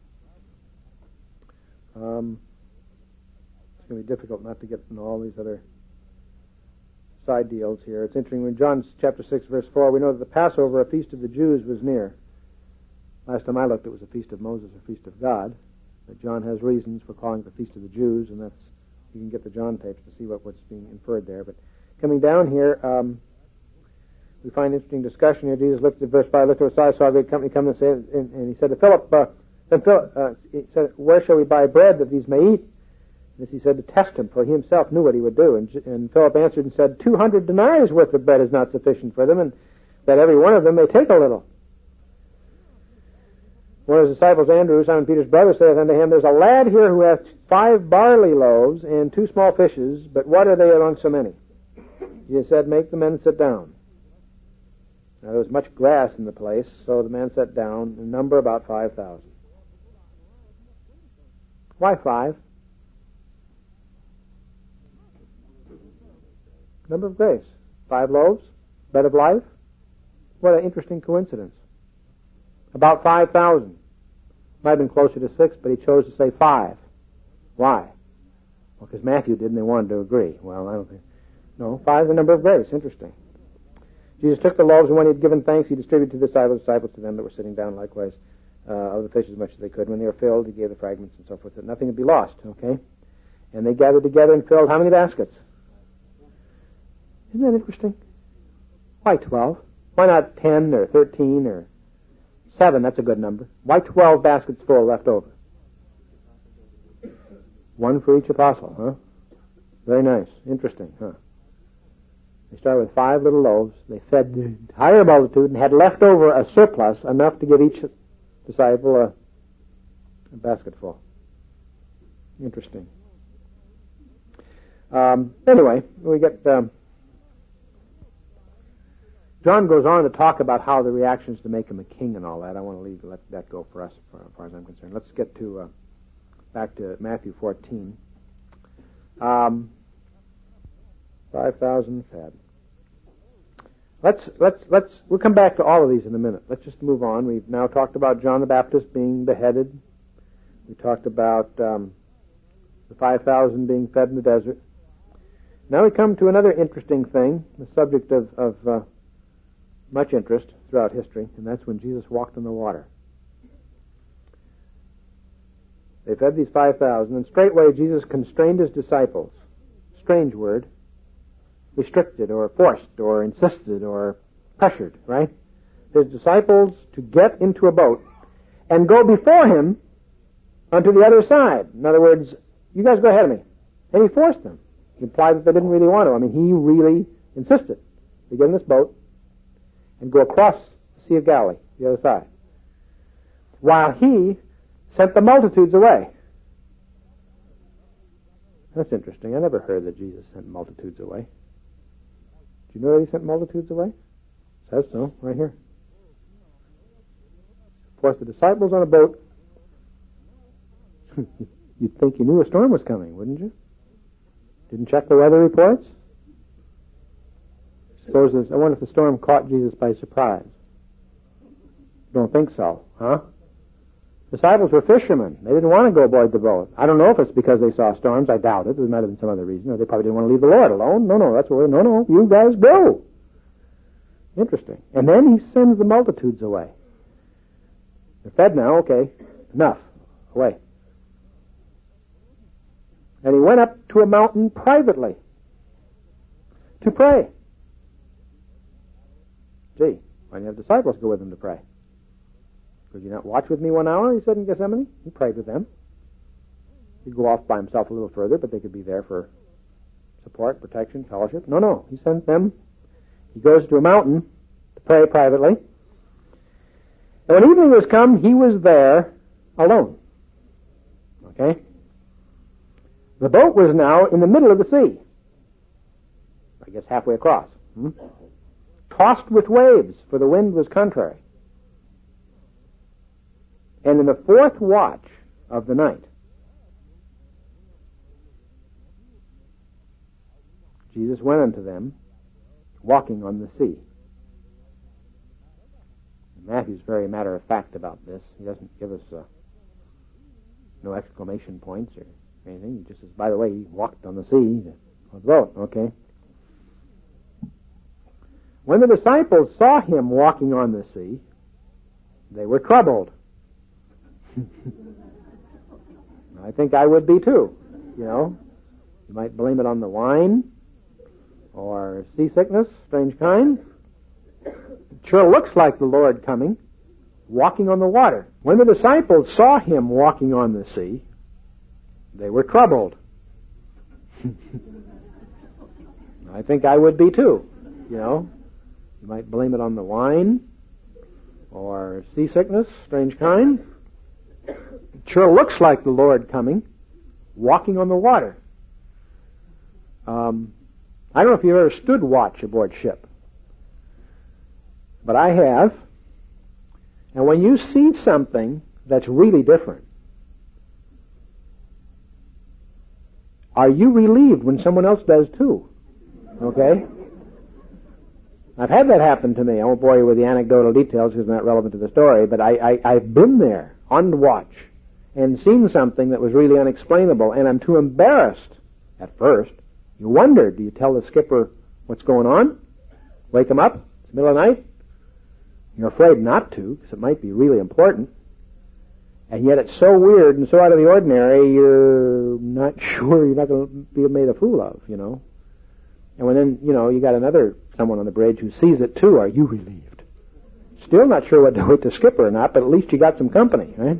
Um, it's going to be difficult not to get into all these other side deals here. It's interesting, when John chapter six, verse four, we know that the Passover, a feast of the Jews, was near. Last time I looked, it was a feast of Moses, a feast of God. But John has reasons for calling it the feast of the Jews, and that's, you can get the John tapes to see what, what's being inferred there. But coming down here, um, we find interesting discussion here. Jesus looked at verse five, looked to the side, saw a great company come and say, and, and he said to Philip, uh, then Philip, uh, he said, where shall we buy bread that these may eat? And this he said to test him, for he himself knew what he would do. And, and Philip answered and said, two hundred denarii worth of bread is not sufficient for them, and that every one of them may take a little. One of his disciples, Andrew, Simon Peter's brother, saith unto him, there's a lad here who hath five barley loaves and two small fishes, but what are they among so many? Jesus said, make the men sit down. Now there was much grass in the place, so the men sat down, in number about five thousand. Why five? Number of grace. Five loaves, bread of life. What an interesting coincidence. About five thousand. Might have been closer to six, but he chose to say five. Why? Well, because Matthew did, and they wanted to agree. Well, I don't think. No, five is the number of grace. Interesting. Jesus took the loaves, and when he had given thanks, he distributed to the disciples, disciples to them that were sitting down likewise, uh, of the fish as much as they could. When they were filled, he gave the fragments and so forth, that nothing would be lost. Okay? And they gathered together and filled how many baskets? Isn't that interesting? Why twelve? Why not ten or thirteen or seven? That's a good number. Why twelve baskets full left over? One for each apostle, huh? Very nice. Interesting, huh? They started with five little loaves. They fed the entire multitude and had left over a surplus, enough to give each disciple a, a basketful. Interesting. Um, anyway, we get... Um, John goes on to talk about how the reactions to make him a king and all that. I want to leave let that go for us, as far as I'm concerned. Let's get to uh, back to Matthew fourteen. Um, Five thousand fed. Let's let's let's we'll come back to all of these in a minute. Let's just move on. We've now talked about John the Baptist being beheaded. We talked about um, the five thousand being fed in the desert. Now we come to another interesting thing, the subject of, of uh, much interest throughout history, and that's when Jesus walked on the water. They fed these five thousand, and straightway Jesus constrained his disciples. Strange word. Restricted or forced or insisted or pressured, right? His disciples to get into a boat and go before him onto the other side. In other words, you guys go ahead of me. And he forced them. He implied that they didn't really want to. I mean, he really insisted. They get in this boat and go across the Sea of Galilee, the other side, while he sent the multitudes away. That's interesting. I never heard that Jesus sent multitudes away. Do you know that he sent multitudes away? It says so, right here. Forced the disciples on a boat. You'd think you knew a storm was coming, wouldn't you? Didn't check the weather reports? Suppose this, I wonder if the storm caught Jesus by surprise. Don't think so, huh? Disciples were fishermen. They didn't want to go aboard the boat. I don't know if it's because they saw storms. I doubt it. There might have been some other reason. Or they probably didn't want to leave the Lord alone. No, no, that's where, no, no, you guys go. Interesting. And then he sends the multitudes away. They're fed now, okay. Enough. Away. And he went up to a mountain privately to pray. Gee, why didn't you have disciples go with him to pray? Could you not watch with me one hour, he said in Gethsemane? He prayed with them. He'd go off by himself a little further, but they could be there for support, protection, fellowship. No, no. He sent them. He goes to a mountain to pray privately. And when evening was come, he was there alone. Okay? The boat was now in the middle of the sea. I guess halfway across. Hmm? Tossed with waves, for the wind was contrary. And in the fourth watch of the night, Jesus went unto them, walking on the sea. Matthew's very matter of fact about this. He doesn't give us uh, no exclamation points or anything. He just says, by the way, he walked on the sea on the boat. Okay. When the disciples saw him walking on the sea, they were troubled. I think I would be too. You know, you might blame it on the wine, Or seasickness, strange kind. It sure looks like the Lord coming, walking on the water. When the disciples saw him walking on the sea, they were troubled. I think I would be too, you know. You might blame it on the wine or seasickness, strange kind. It sure looks like the Lord coming, walking on the water. Um, I don't know if you've ever stood watch aboard ship, but I have. And when you see something that's really different, are you relieved when someone else does too? Okay? I've had that happen to me. I won't bore you with the anecdotal details because it's not relevant to the story, but I, I, I've been there on watch and seen something that was really unexplainable, and I'm too embarrassed at first. You wonder, do you tell the skipper what's going on? Wake him up? It's the middle of the night? You're afraid not to, because it might be really important. And yet it's so weird and so out of the ordinary, you're not sure you're not going to be made a fool of, you know. And when then, you know, you got another someone on the bridge who sees it too, are you relieved? Still not sure what to do with the skipper or not, but at least you got some company, right?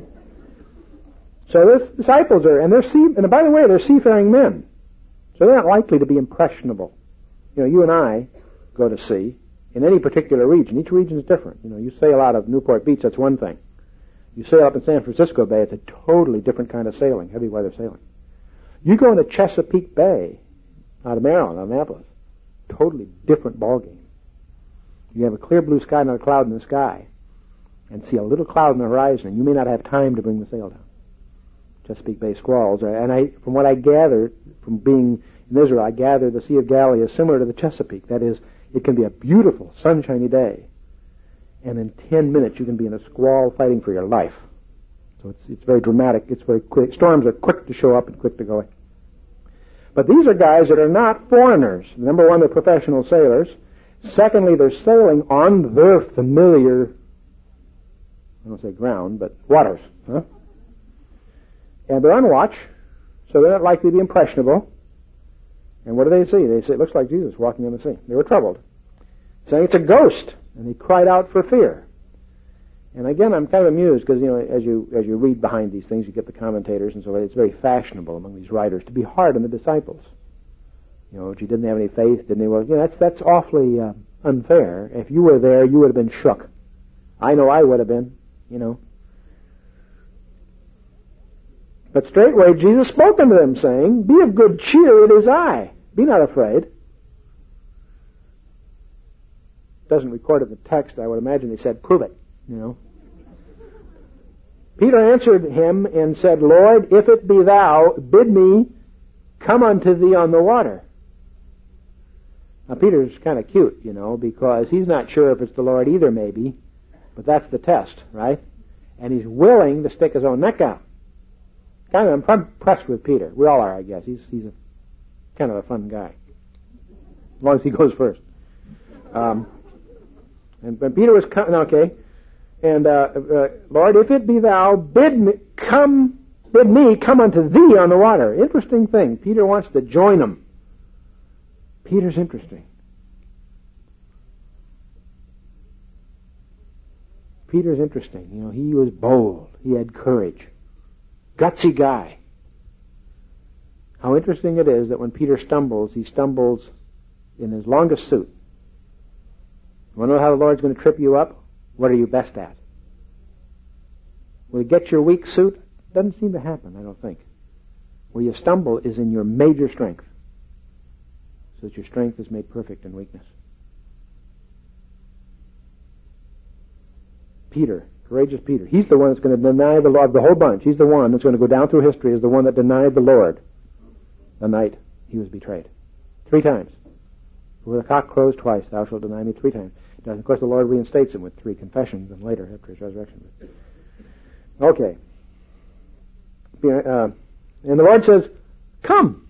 So those disciples are, and they're sea, and by the way, they're seafaring men. So they're not likely to be impressionable. You know, you and I go to sea in any particular region. Each region is different. You know, you sail out of Newport Beach, that's one thing. You sail up in San Francisco Bay, it's a totally different kind of sailing, heavy weather sailing. You go into Chesapeake Bay, out of Maryland, out of Annapolis, totally different ballgame. You have a clear blue sky, not a cloud in the sky, and see a little cloud on the horizon, and you may not have time to bring the sail down. Chesapeake Bay squalls, and I, from what I gathered from being in Israel, I gathered the Sea of Galilee is similar to the Chesapeake. That is, it can be a beautiful, sunshiny day, and in ten minutes you can be in a squall fighting for your life. So it's it's very dramatic. It's very quick. Storms are quick to show up and quick to go away. But these are guys that are not foreigners. Number one, they're professional sailors. Secondly, they're sailing on their familiar, I don't say ground, but waters. Huh? And they're on watch, so they're not likely to be impressionable. And what do they see? They say, it looks like Jesus walking on the sea. They were troubled, saying it's a ghost, and they cried out for fear. And again, I'm kind of amused because, you know, as you as you read behind these things, you get the commentators and so on. It's very fashionable among these writers to be hard on the disciples. You know, if you didn't have any faith, didn't they? Well, you know, that's that's awfully uh, unfair. If you were there, you would have been shook. I know I would have been. You know. But straightway Jesus spoke unto them, saying, "Be of good cheer; it is I. Be not afraid." Doesn't record in the text. I would imagine they said, "Prove it." You know. Peter answered him and said, "Lord, if it be thou, bid me come unto thee on the water." Now Peter's kind of cute, you know, because he's not sure if it's the Lord either, maybe, but that's the test, right? And he's willing to stick his own neck out. Kind of, I'm impressed with Peter. We all are, I guess. He's he's a kind of a fun guy, as long as he goes first. Um, and when Peter was coming, okay. And, uh, uh, Lord, if it be thou, bid me come, bid me come unto thee on the water. Interesting thing. Peter wants to join him. Peter's interesting. Peter's interesting. You know, he was bold. He had courage. Gutsy guy. How interesting it is that when Peter stumbles, he stumbles in his longest suit. You want to know how the Lord's going to trip you up? What are you best at? Will you get your weak suit? Doesn't seem to happen, I don't think. Where you stumble is in your major strength, so that your strength is made perfect in weakness. Peter, courageous Peter, he's the one that's going to deny the Lord, the whole bunch. He's the one that's going to go down through history as the one that denied the Lord the night he was betrayed. Three times. Before the cock crows twice, thou shalt deny me three times. Of course, the Lord reinstates him with three confessions and later after his resurrection. Okay. Uh, and the Lord says, "Come."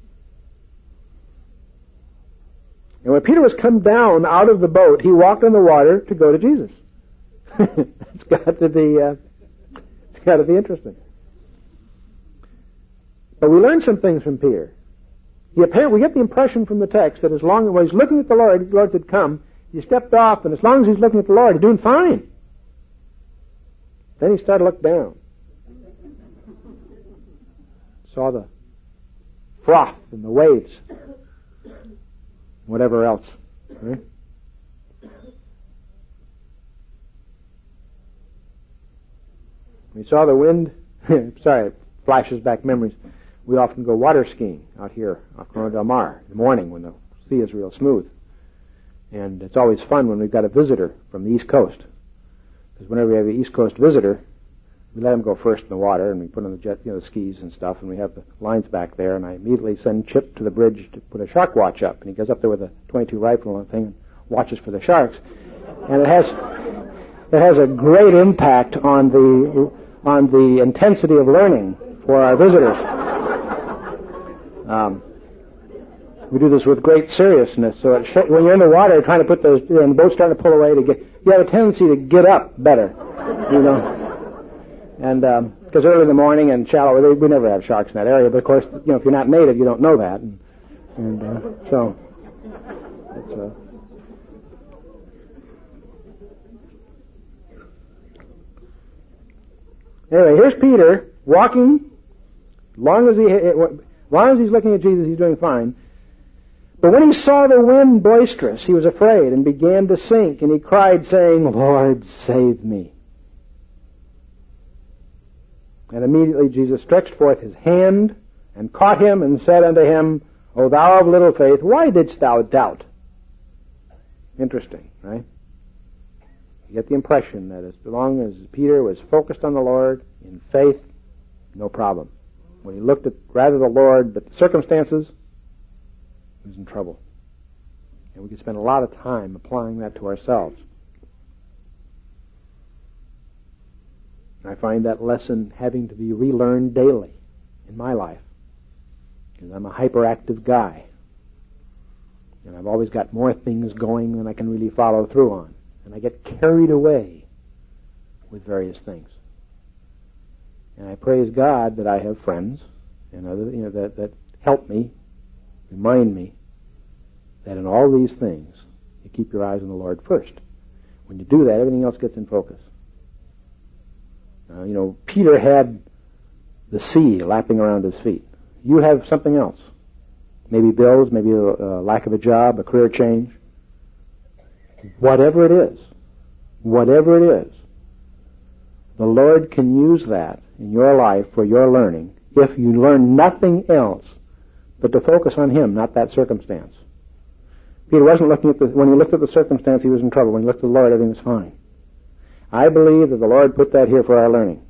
And when Peter was come down out of the boat, he walked on the water to go to Jesus. It's got to be, uh, it's got to be interesting. But we learn some things from Peter. he apparently, we get the impression from the text that as long as well, he's looking at the Lord, the Lord said, come, he stepped off, and as long as he's looking at the Lord, he's doing fine. Then he started to look down. Saw the froth and the waves. Whatever else. Right? We saw the wind. Sorry, it flashes back memories. We often go water skiing out here off Corona del Mar in the morning when the sea is real smooth. And it's always fun when we've got a visitor from the East Coast. Because whenever we have an East Coast visitor, we let him go first in the water, and we put on the jet, you know, the skis and stuff, and we have the lines back there, and I immediately send Chip to the bridge to put a shark watch up, and he goes up there with a twenty-two rifle and thing and watches for the sharks. And it has it has a great impact on the on the intensity of learning for our visitors. Um, we do this with great seriousness, so it sh- when you're in the water trying to put those, you know, and the boat's starting to pull away, to get, you have a tendency to get up better, you know. And because um, early in the morning and shallow, we never have sharks in that area. But of course, you know, if you're not native, you don't know that. And, and uh, so, it's, uh, anyway, here's Peter walking. Long as he, long as he's looking at Jesus, he's doing fine. But when he saw the wind boisterous, he was afraid and began to sink. And he cried, saying, "Lord, save me." And immediately Jesus stretched forth his hand and caught him and said unto him, O thou of little faith, why didst thou doubt? Interesting, right? You get the impression that as long as Peter was focused on the Lord in faith, no problem. When he looked at rather the Lord but the circumstances, he was in trouble. And we could spend a lot of time applying that to ourselves. I find that lesson having to be relearned daily in my life, because I'm a hyperactive guy, and I've always got more things going than I can really follow through on, and I get carried away with various things. And I praise God that I have friends and other, you know, that, that help me, remind me that in all these things you keep your eyes on the Lord first. When you do that, everything else gets in focus. Uh, you know, Peter had the sea lapping around his feet. You have something else. Maybe bills, maybe a, a lack of a job, a career change. Whatever it is, whatever it is, the Lord can use that in your life for your learning if you learn nothing else but to focus on Him, not that circumstance. Peter wasn't looking at the, when he looked at the circumstance, he was in trouble. When he looked at the Lord, everything was fine. I believe that the Lord put that here for our learning.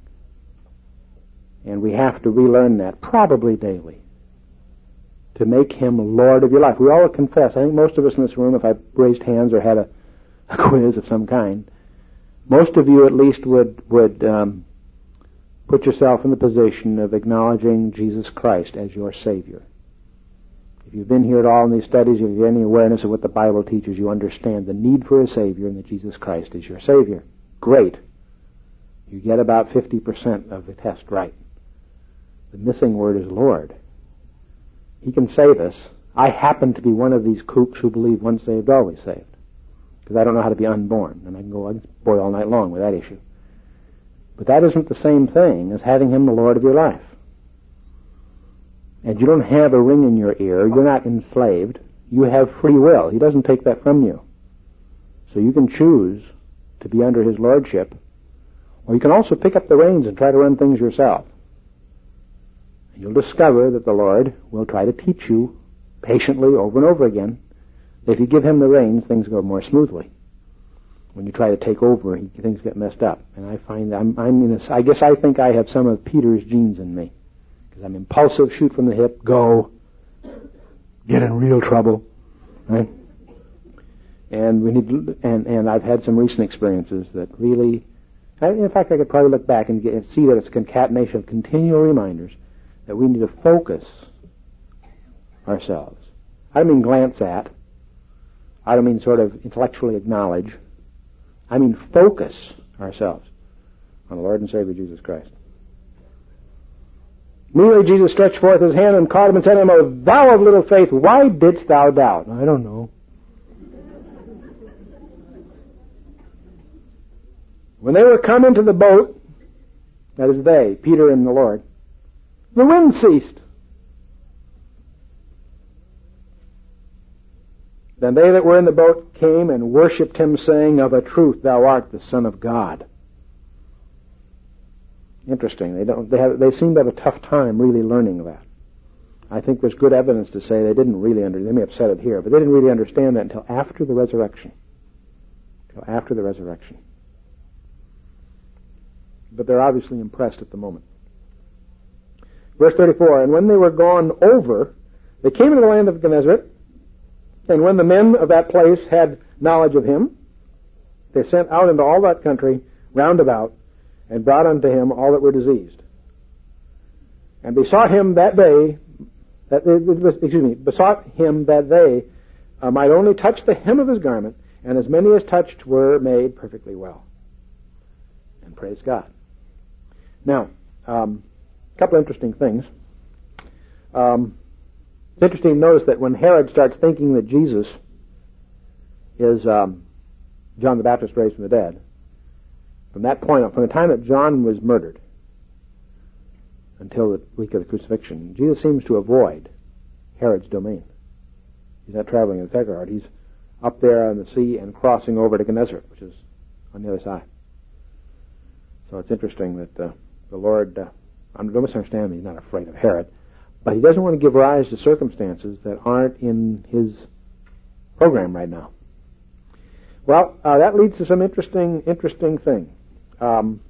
And we have to relearn that, probably daily, to make Him Lord of your life. We all confess. I think most of us in this room, if I raised hands or had a, a quiz of some kind, most of you at least would, would um, put yourself in the position of acknowledging Jesus Christ as your Savior. If you've been here at all in these studies, if you have any awareness of what the Bible teaches, you understand the need for a Savior and that Jesus Christ is your Savior. Great. You get about fifty percent of the test right. The missing word is Lord. He can save us. I happen to be one of these kooks who believe once saved, always saved. Because I don't know how to be unborn. And I can go, I can boy all night long with that issue. But that isn't the same thing as having Him the Lord of your life. And you don't have a ring in your ear. You're not enslaved. You have free will. He doesn't take that from you. So you can choose to be under His lordship, or you can also pick up the reins and try to run things yourself. And you'll discover that the Lord will try to teach you patiently over and over again that if you give Him the reins, things go more smoothly. When you try to take over, things get messed up. And I find that I'm, I'm in this, I guess I think I have some of Peter's genes in me. Because I'm impulsive, shoot from the hip, go, get in real trouble, right? And we need, to, and and I've had some recent experiences that really, I, in fact, I could probably look back and get, see that it's a concatenation of continual reminders that we need to focus ourselves. I don't mean glance at. I don't mean sort of intellectually acknowledge. I mean focus ourselves on the Lord and Savior Jesus Christ. Immediately Jesus stretched forth his hand and caught him and said to him, O thou of little faith, why didst thou doubt? I don't know. When they were come into the boat, that is they, Peter and the Lord, the wind ceased. Then they that were in the boat came and worshipped him, saying, Of a truth thou art the Son of God. Interesting. They don't. They have. They seem to have a tough time really learning that. I think there's good evidence to say they didn't really under. They may have said it here, but they didn't really understand that until after the resurrection. Until after the resurrection. But they're obviously impressed at the moment. Verse thirty-four. And when they were gone over, they came into the land of Gennesaret. And when the men of that place had knowledge of him, they sent out into all that country round about, and brought unto him all that were diseased. And besought him that they, that, excuse me, besought him that they uh, might only touch the hem of his garment, and as many as touched were made perfectly well. And praise God. Now, um, a couple of interesting things. Um, it's interesting to notice that when Herod starts thinking that Jesus is um, John the Baptist raised from the dead, from that point on, from the time that John was murdered until the week of the crucifixion, Jesus seems to avoid Herod's domain. He's not traveling in the Tegard. He's up there on the sea and crossing over to Gennesaret, which is on the other side. So it's interesting that uh, the Lord, uh, don't misunderstand me, he's not afraid of Herod, but he doesn't want to give rise to circumstances that aren't in his program right now. Well, uh, that leads to some interesting, interesting thing. Um,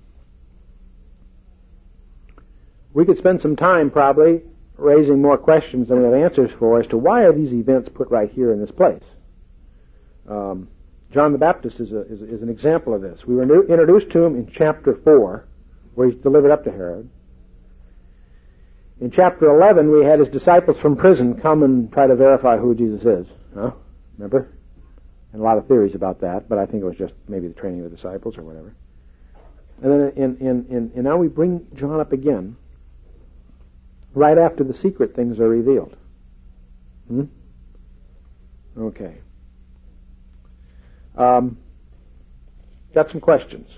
we could spend some time probably raising more questions than we have answers for as to why are these events put right here in this place. Um, John the Baptist is, a, is, is an example of this. We were new, introduced to him in chapter four, where he's delivered up to Herod. In chapter eleven, we had his disciples from prison come and try to verify who Jesus is. Huh? Remember? And a lot of theories about that, but I think it was just maybe the training of the disciples or whatever. And then in, in, in, and now we bring John up again right after the secret things are revealed. Hmm? Okay. Um, got some questions.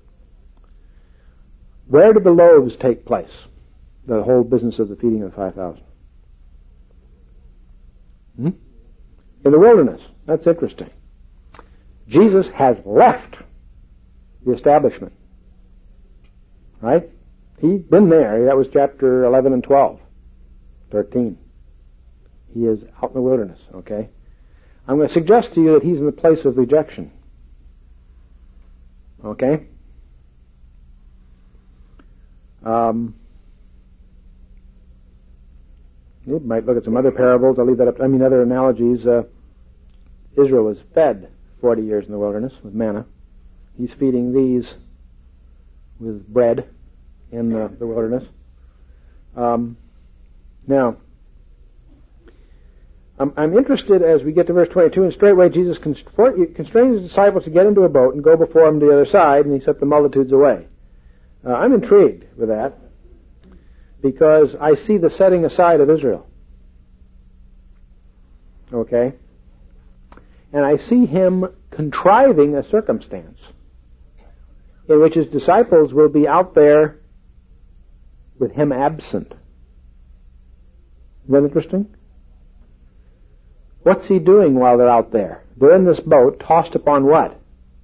Where did the loaves take place? The whole business of the feeding of the five thousand. Hmm? In the wilderness. That's interesting. Jesus has left the establishment. Right? He'd been there. That was chapter eleven and twelve. thirteen. He is out in the wilderness, okay? I'm going to suggest to you that he's in the place of rejection. Okay? Um, you might look at some other parables. I'll leave that up. I mean, other analogies. Uh, Israel was fed forty years in the wilderness with manna. He's feeding these with bread in the, the wilderness. Um, now, I'm, I'm interested as we get to verse twenty-two, and straightway Jesus constrained his disciples to get into a boat and go before him to the other side, and he set the multitudes away. Uh, I'm intrigued with that because I see the setting aside of Israel. Okay? And I see him contriving a circumstance in which his disciples will be out there with him absent. Isn't that interesting? What's he doing while they're out there? They're in this boat, tossed upon what?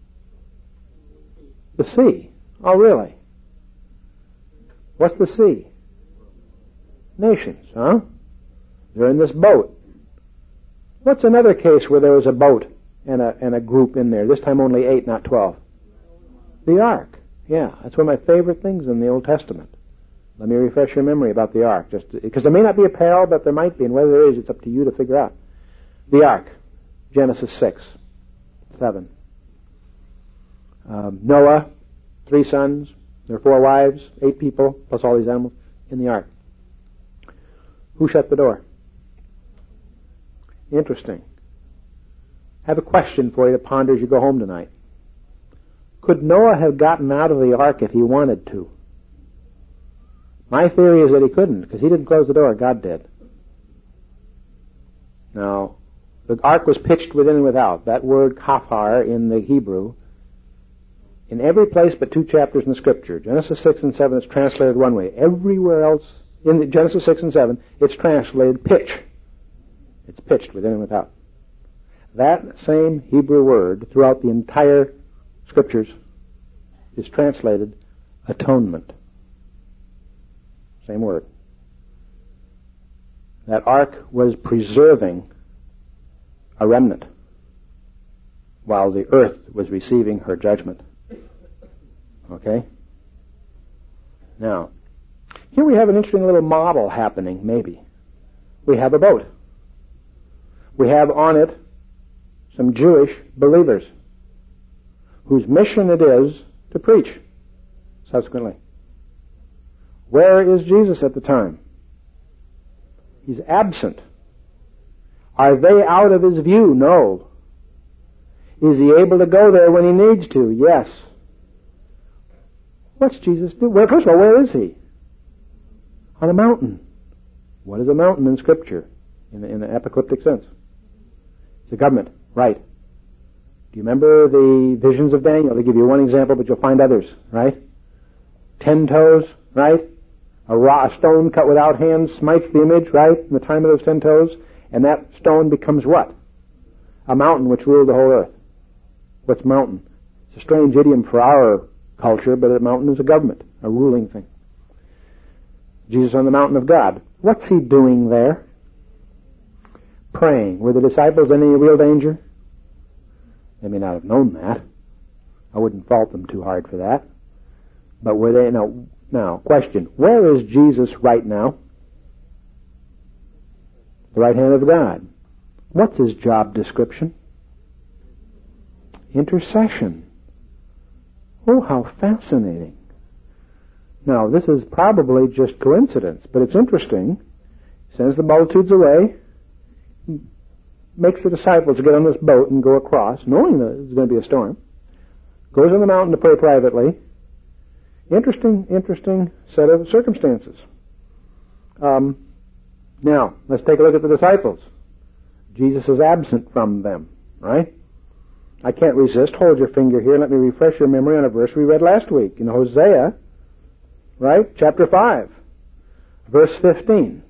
The sea. Oh, really? What's the sea? Nations, huh? They're in this boat. What's another case where there was a boat and a, and a group in there? This time only eight, not twelve. The ark. Yeah, that's one of my favorite things in the Old Testament. Let me refresh your memory about the ark, just because there may not be a parallel, but there might be, and whether there is, it's up to you to figure out. The ark, Genesis six, seven. Um, Noah, three sons, their four wives, eight people, plus all these animals, in the ark. Who shut the door? Interesting. I have a question for you to ponder as you go home tonight. Could Noah have gotten out of the ark if he wanted to? My theory is that he couldn't, because he didn't close the door, God did. Now, the ark was pitched within and without. That word kafar in the Hebrew, in every place but two chapters in the Scripture, Genesis six and seven, it's translated one way. Everywhere else, in the Genesis six and seven, it's translated pitch. It's pitched within and without. That same Hebrew word throughout the entire Scriptures is translated atonement. Same word. That ark was preserving a remnant while the earth was receiving her judgment. Okay? Now, here we have an interesting little model happening, maybe. We have a boat. We have on it some Jewish believers whose mission it is to preach subsequently. Where is Jesus at the time? He's absent. Are they out of his view? No. Is he able to go there when he needs to? Yes. What's Jesus do? Well, first of all, where is he? On a mountain. What is a mountain in Scripture, in, in an apocalyptic sense? It's a government, right? Do you remember the visions of Daniel? I'll give you one example, but you'll find others, right? Ten toes, right? A, raw, a stone cut without hands smites the image, right? In the time of those ten toes. And that stone becomes what? A mountain which ruled the whole earth. What's mountain? It's a strange idiom for our culture, but a mountain is a government, a ruling thing. Jesus on the mountain of God. What's he doing there? Praying. Were the disciples in any real danger? They may not have known that. I wouldn't fault them too hard for that. But were they? Now, now, question. Where is Jesus right now? The right hand of God. What's his job description? Intercession. Oh, how fascinating. Now, this is probably just coincidence, but it's interesting. He sends the multitudes away, makes the disciples get on this boat and go across, knowing that there's going to be a storm, goes on the mountain to pray privately. Interesting, interesting set of circumstances. Um, now, let's take a look at the disciples. Jesus is absent from them, right? I can't resist. Hold your finger here and let me refresh your memory on a verse we read last week in Hosea, right? Chapter five, verse fifteen.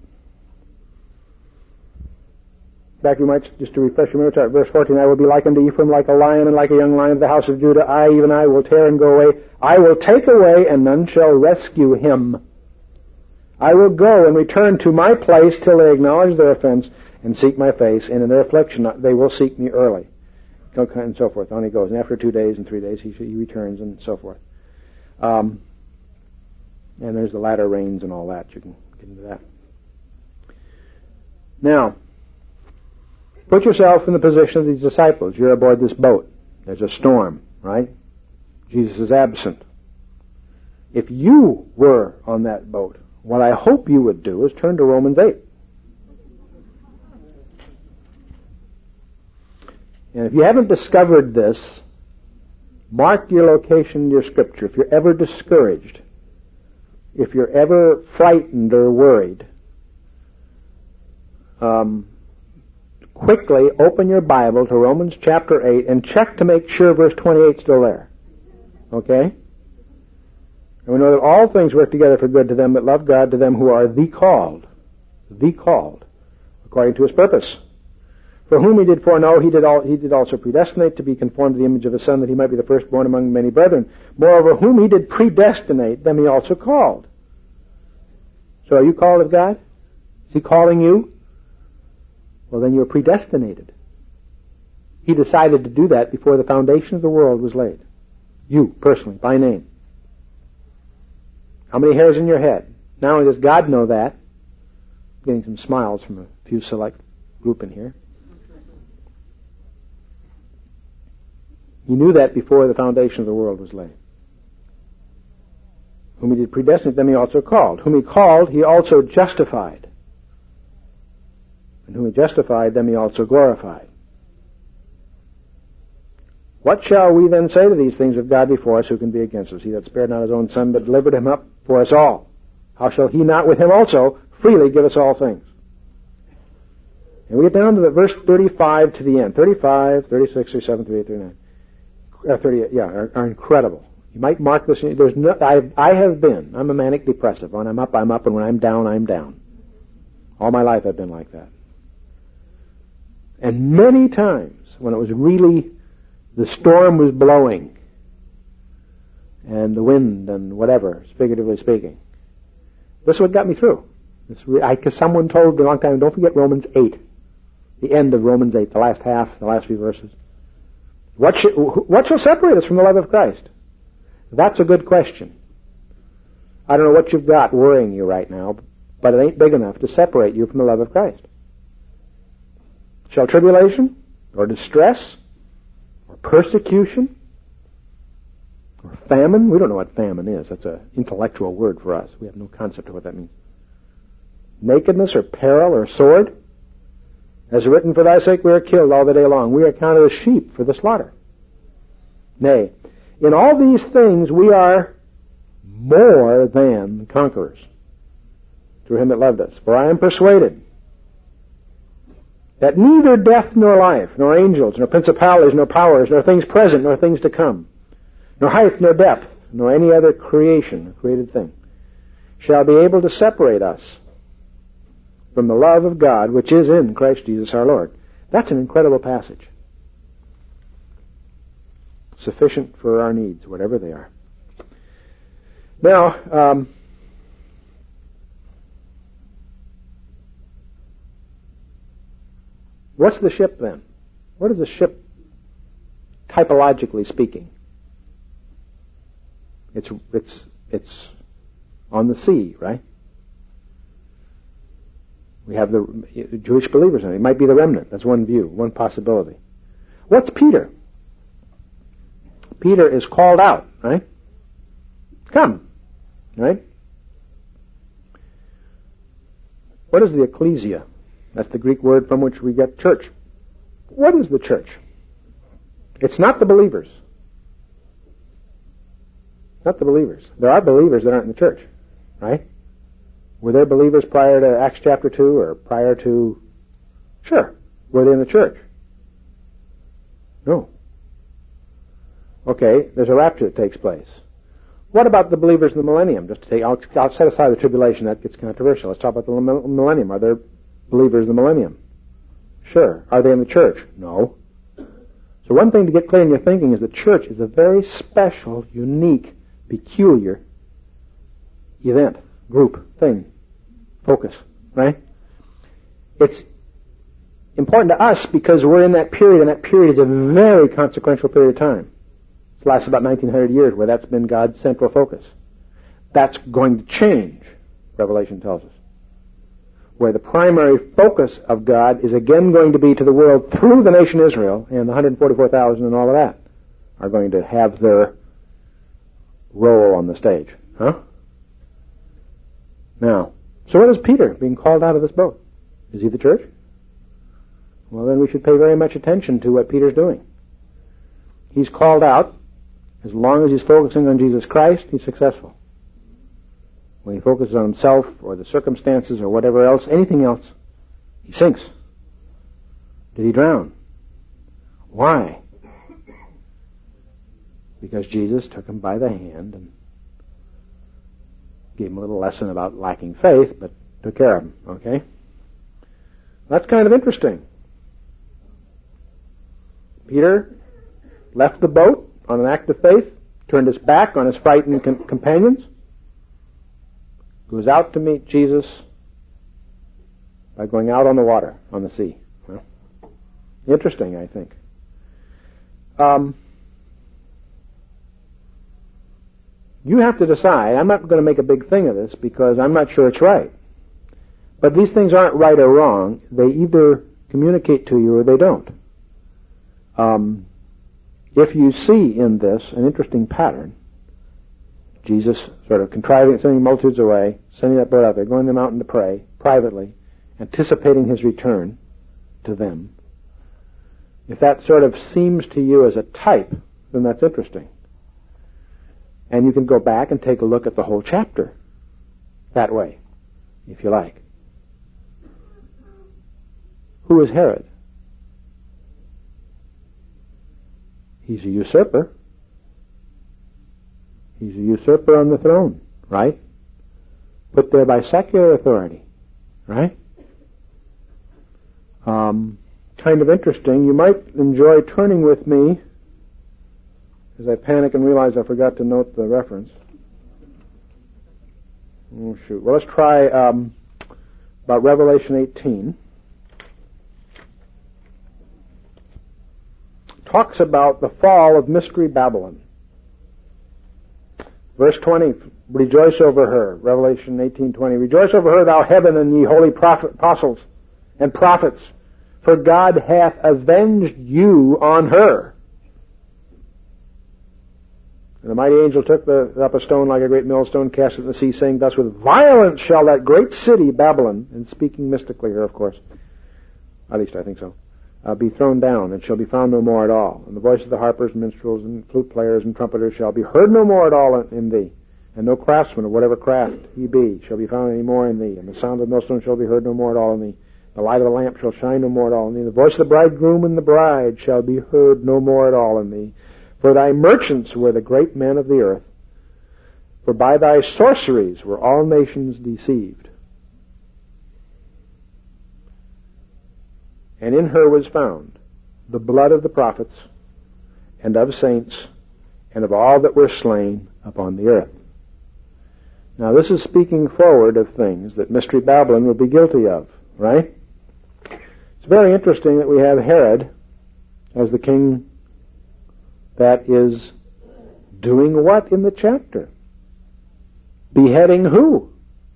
In fact, we might, just to refresh your memory, start verse fourteen. I will be like unto Ephraim, like a lion, and like a young lion of the house of Judah. I, even I, will tear and go away. I will take away, and none shall rescue him. I will go and return to my place till they acknowledge their offense and seek my face, and in their affliction they will seek me early. And so forth. On he goes. And after two days and three days he, he returns and so forth. Um, and there's the latter rains and all that. You can get into that. Now, put yourself in the position of these disciples. You're aboard this boat. There's a storm, right? Jesus is absent. If you were on that boat, what I hope you would do is turn to Romans eight. And if you haven't discovered this, mark your location in your Scripture. If you're ever discouraged, if you're ever frightened or worried, um, quickly open your Bible to Romans chapter eight and check to make sure verse twenty-eight is still there. Okay? And we know that all things work together for good to them that love God, to them who are the called, the called, according to his purpose. For whom he did foreknow, he did, all, he did also predestinate to be conformed to the image of his Son, that he might be the firstborn among many brethren. Moreover, whom he did predestinate, them he also called. So are you called of God? Is he calling you? Well, then you're predestinated. He decided to do that before the foundation of the world was laid. You, personally, by name. How many hairs in your head? Not only does God know that, I'm getting some smiles from a few select group in here. He knew that before the foundation of the world was laid. Whom he did predestinate, them he also called. Whom he called, he also justified. And whom he justified, them he also glorified. What shall we then say to these things? If God be for us, who can be against us? He that spared not his own Son, but delivered him up for us all. how shall he not with him also freely give us all things? And we get down to the verse thirty-five to the end. thirty-five, thirty-six, thirty-seven, thirty-eight, thirty-nine. Uh, thirty-eight, yeah, are, are incredible. You might mark this. There's no, I, I have been. I'm a manic depressive. When I'm up, I'm up, and when I'm down, I'm down. All my life I've been like that. And many times when it was really, the storm was blowing, and the wind and whatever, figuratively speaking, this is what got me through. Because someone told me a long time, don't forget Romans eight. The end of Romans eight, the last half, the last few verses. What, should, what shall separate us from the love of Christ? That's a good question. I don't know what you've got worrying you right now, but it ain't big enough to separate you from the love of Christ. Shall tribulation, or distress, or persecution, or famine? We don't know what famine is. That's an intellectual word for us. We have no concept of what that means. Nakedness, or peril, or sword? As written, for thy sake we are killed all the day long. We are counted as sheep for the slaughter. Nay, in all these things we are more than conquerors through him that loved us. For I am persuaded that neither death nor life, nor angels, nor principalities, nor powers, nor things present, nor things to come, nor height, nor depth, nor any other creation, or created thing, shall be able to separate us from the love of God which is in Christ Jesus our Lord. That's an incredible passage. Sufficient for our needs, whatever they are. Now, um, what's the ship then? What is the ship typologically speaking? It's it's it's on the sea, right? We have the Jewish believers in it. It might be the remnant. That's one view, one possibility. What's Peter? Peter is called out, right? Come, right? What is the ecclesia? That's the Greek word from which we get church. What is the church? It's not the believers. Not the believers. There are believers that aren't in the church, right? Were there believers prior to Acts chapter two or prior to... Sure. Were they in the church? No. Okay, there's a rapture that takes place. What about the believers in the millennium? Just to take, I'll, I'll set aside the tribulation, that gets controversial. Let's talk about the millennium. Are there believers in the millennium? Sure. Are they in the church? No. So one thing to get clear in your thinking is the church is a very special, unique, peculiar event, group, thing, focus, right? It's important to us because we're in that period, and that period is a very consequential period of time. It's lasted about nineteen hundred years where that's been God's central focus. That's going to change, Revelation tells us. Where the primary focus of God is again going to be to the world through the nation Israel, and the one hundred forty-four thousand and all of that are going to have their role on the stage. Huh? Now, so what is Peter being called out of this boat? Is he the church? Well, then we should pay very much attention to what Peter's doing. He's called out. As long as he's focusing on Jesus Christ, he's successful. When he focuses on himself or the circumstances or whatever else, anything else, he sinks. Did he drown? Why? Because Jesus took him by the hand and gave him a little lesson about lacking faith, but took care of him, okay? That's kind of interesting. Peter left the boat on an act of faith, turned his back on his frightened com- companions, goes out to meet Jesus by going out on the water, on the sea. Well, interesting, I think. Um, you have to decide. I'm not going to make a big thing of this because I'm not sure it's right. But these things aren't right or wrong. They either communicate to you or they don't. Um, if you see in this an interesting pattern, Jesus sort of contriving, sending multitudes away, sending that boat out there, going to the mountain to pray privately, anticipating his return to them. If that sort of seems to you as a type, then that's interesting. And you can go back and take a look at the whole chapter that way, if you like. Who is Herod? He's a usurper. He's a usurper on the throne, right? Put there by secular authority, right? Um, kind of interesting. You might enjoy turning with me, as I panic and realize I forgot to note the reference. Oh, shoot. Well, let's try um, about Revelation eighteen. Talks about the fall of Mystery Babylon. Verse twenty, rejoice over her. Revelation eighteen twenty. Rejoice over her, thou heaven, and ye holy prophet, apostles and prophets, for God hath avenged you on her. And the mighty angel took the, up a stone like a great millstone, cast it in the sea, saying thus, with violence shall that great city, Babylon, and speaking mystically here, of course, at least I think so, uh, be thrown down, and shall be found no more at all. And the voice of the harpers, and minstrels, and flute players, and trumpeters shall be heard no more at all in, in thee. And no craftsman of whatever craft he be shall be found any more in thee. And the sound of the millstone shall be heard no more at all in thee. The light of the lamp shall shine no more at all in thee. The voice of the bridegroom and the bride shall be heard no more at all in thee. For thy merchants were the great men of the earth. For by thy sorceries were all nations deceived. And in her was found the blood of the prophets and of saints and of all that were slain upon the earth. Now this is speaking forward of things that Mystery Babylon would be guilty of, right? It's very interesting that we have Herod as the king that is doing what in the chapter? Beheading who?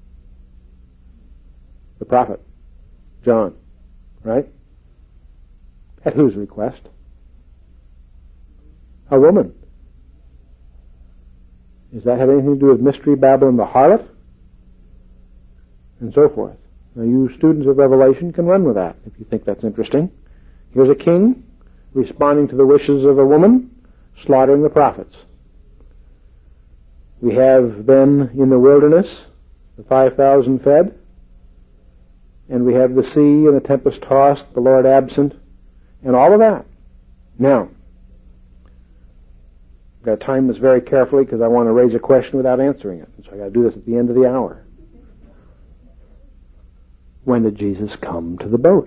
The prophet, John, right? At whose request? A woman. Does that have anything to do with Mystery Babylon, the harlot? And so forth. Now you students of Revelation can run with that if you think that's interesting. Here's a king responding to the wishes of a woman, slaughtering the prophets. We have then in the wilderness the five thousand fed, and we have the sea and the tempest tossed, the Lord absent, and all of that. Now, I've got to time this very carefully because I want to raise a question without answering it. So I've got to do this at the end of the hour. When did Jesus come to the boat?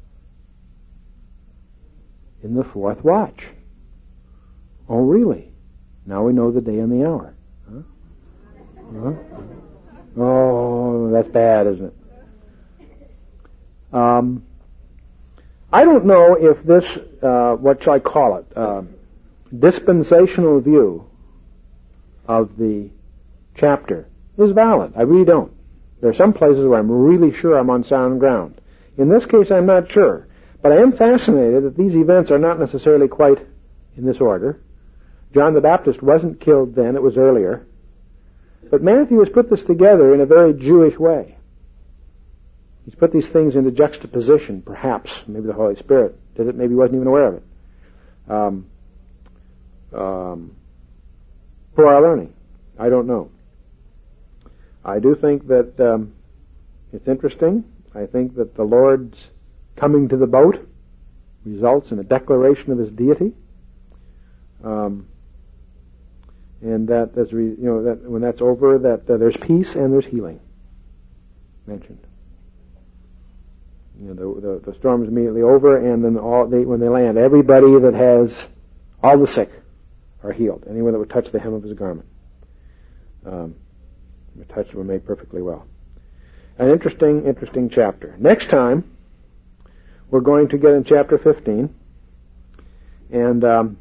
In the fourth watch. Oh, really? Now we know the day and the hour. Huh? Huh? Oh, that's bad, isn't it? Um, I don't know if this, uh, what shall I call it, uh, dispensational view of the chapter is valid. I really don't. There are some places where I'm really sure I'm on sound ground. In this case, I'm not sure. But I am fascinated that these events are not necessarily quite in this order. John the Baptist wasn't killed then, it was earlier. But Matthew has put this together in a very Jewish way. He's put these things into juxtaposition, perhaps. Maybe the Holy Spirit did it, maybe he wasn't even aware of it. Um, um, for our learning. I don't know. I do think that um, it's interesting. I think that the Lord's coming to the boat results in a declaration of his deity. Um, and that, as we, you know, that when that's over, that uh, there's peace and there's healing mentioned. You know, the, the, the storm is immediately over, and then all they, when they land, everybody that has, all the sick are healed. Anyone that would touch the hem of his garment. Um, the touch were made perfectly well. An interesting, interesting chapter. Next time, we're going to get in chapter fifteen, and um,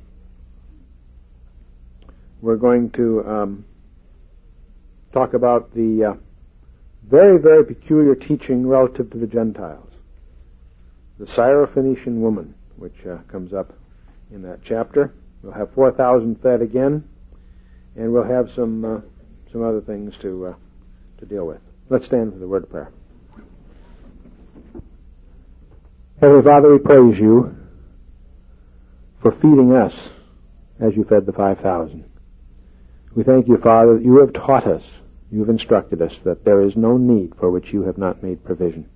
we're going to um, talk about the uh, very, very peculiar teaching relative to the Gentiles. The Syrophoenician woman, which uh, comes up in that chapter. We'll have four thousand fed again, and we'll have some uh, some other things to uh, to deal with. Let's stand for the word of prayer. Heavenly Father, we praise you for feeding us as you fed the five thousand. We thank you, Father, that you have taught us You have instructed us that there is no need for which you have not made provision.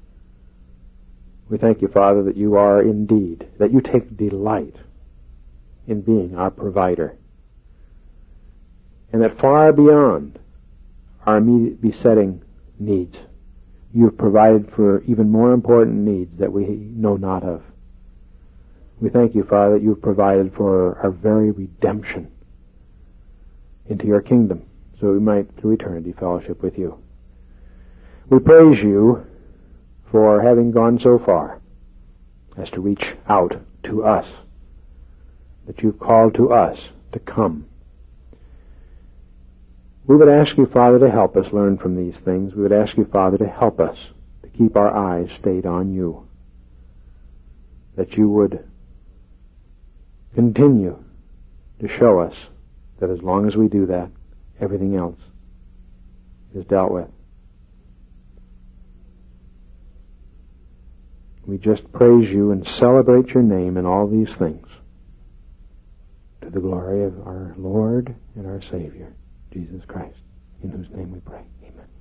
We thank you, Father, that you are indeed, that you take delight in being our provider, and that far beyond our immediate besetting needs, you have provided for even more important needs that we know not of. We thank you, Father, that you have provided for our very redemption into your kingdom, so we might, through eternity, fellowship with you. We praise you for having gone so far as to reach out to us, that you've called to us to come. We would ask you, Father, to help us learn from these things. We would ask you, Father, to help us to keep our eyes stayed on you, that you would continue to show us that as long as we do that, everything else is dealt with. We just praise you and celebrate your name in all these things, to the glory of our Lord and our Savior, Jesus Christ, in whose name we pray. Amen.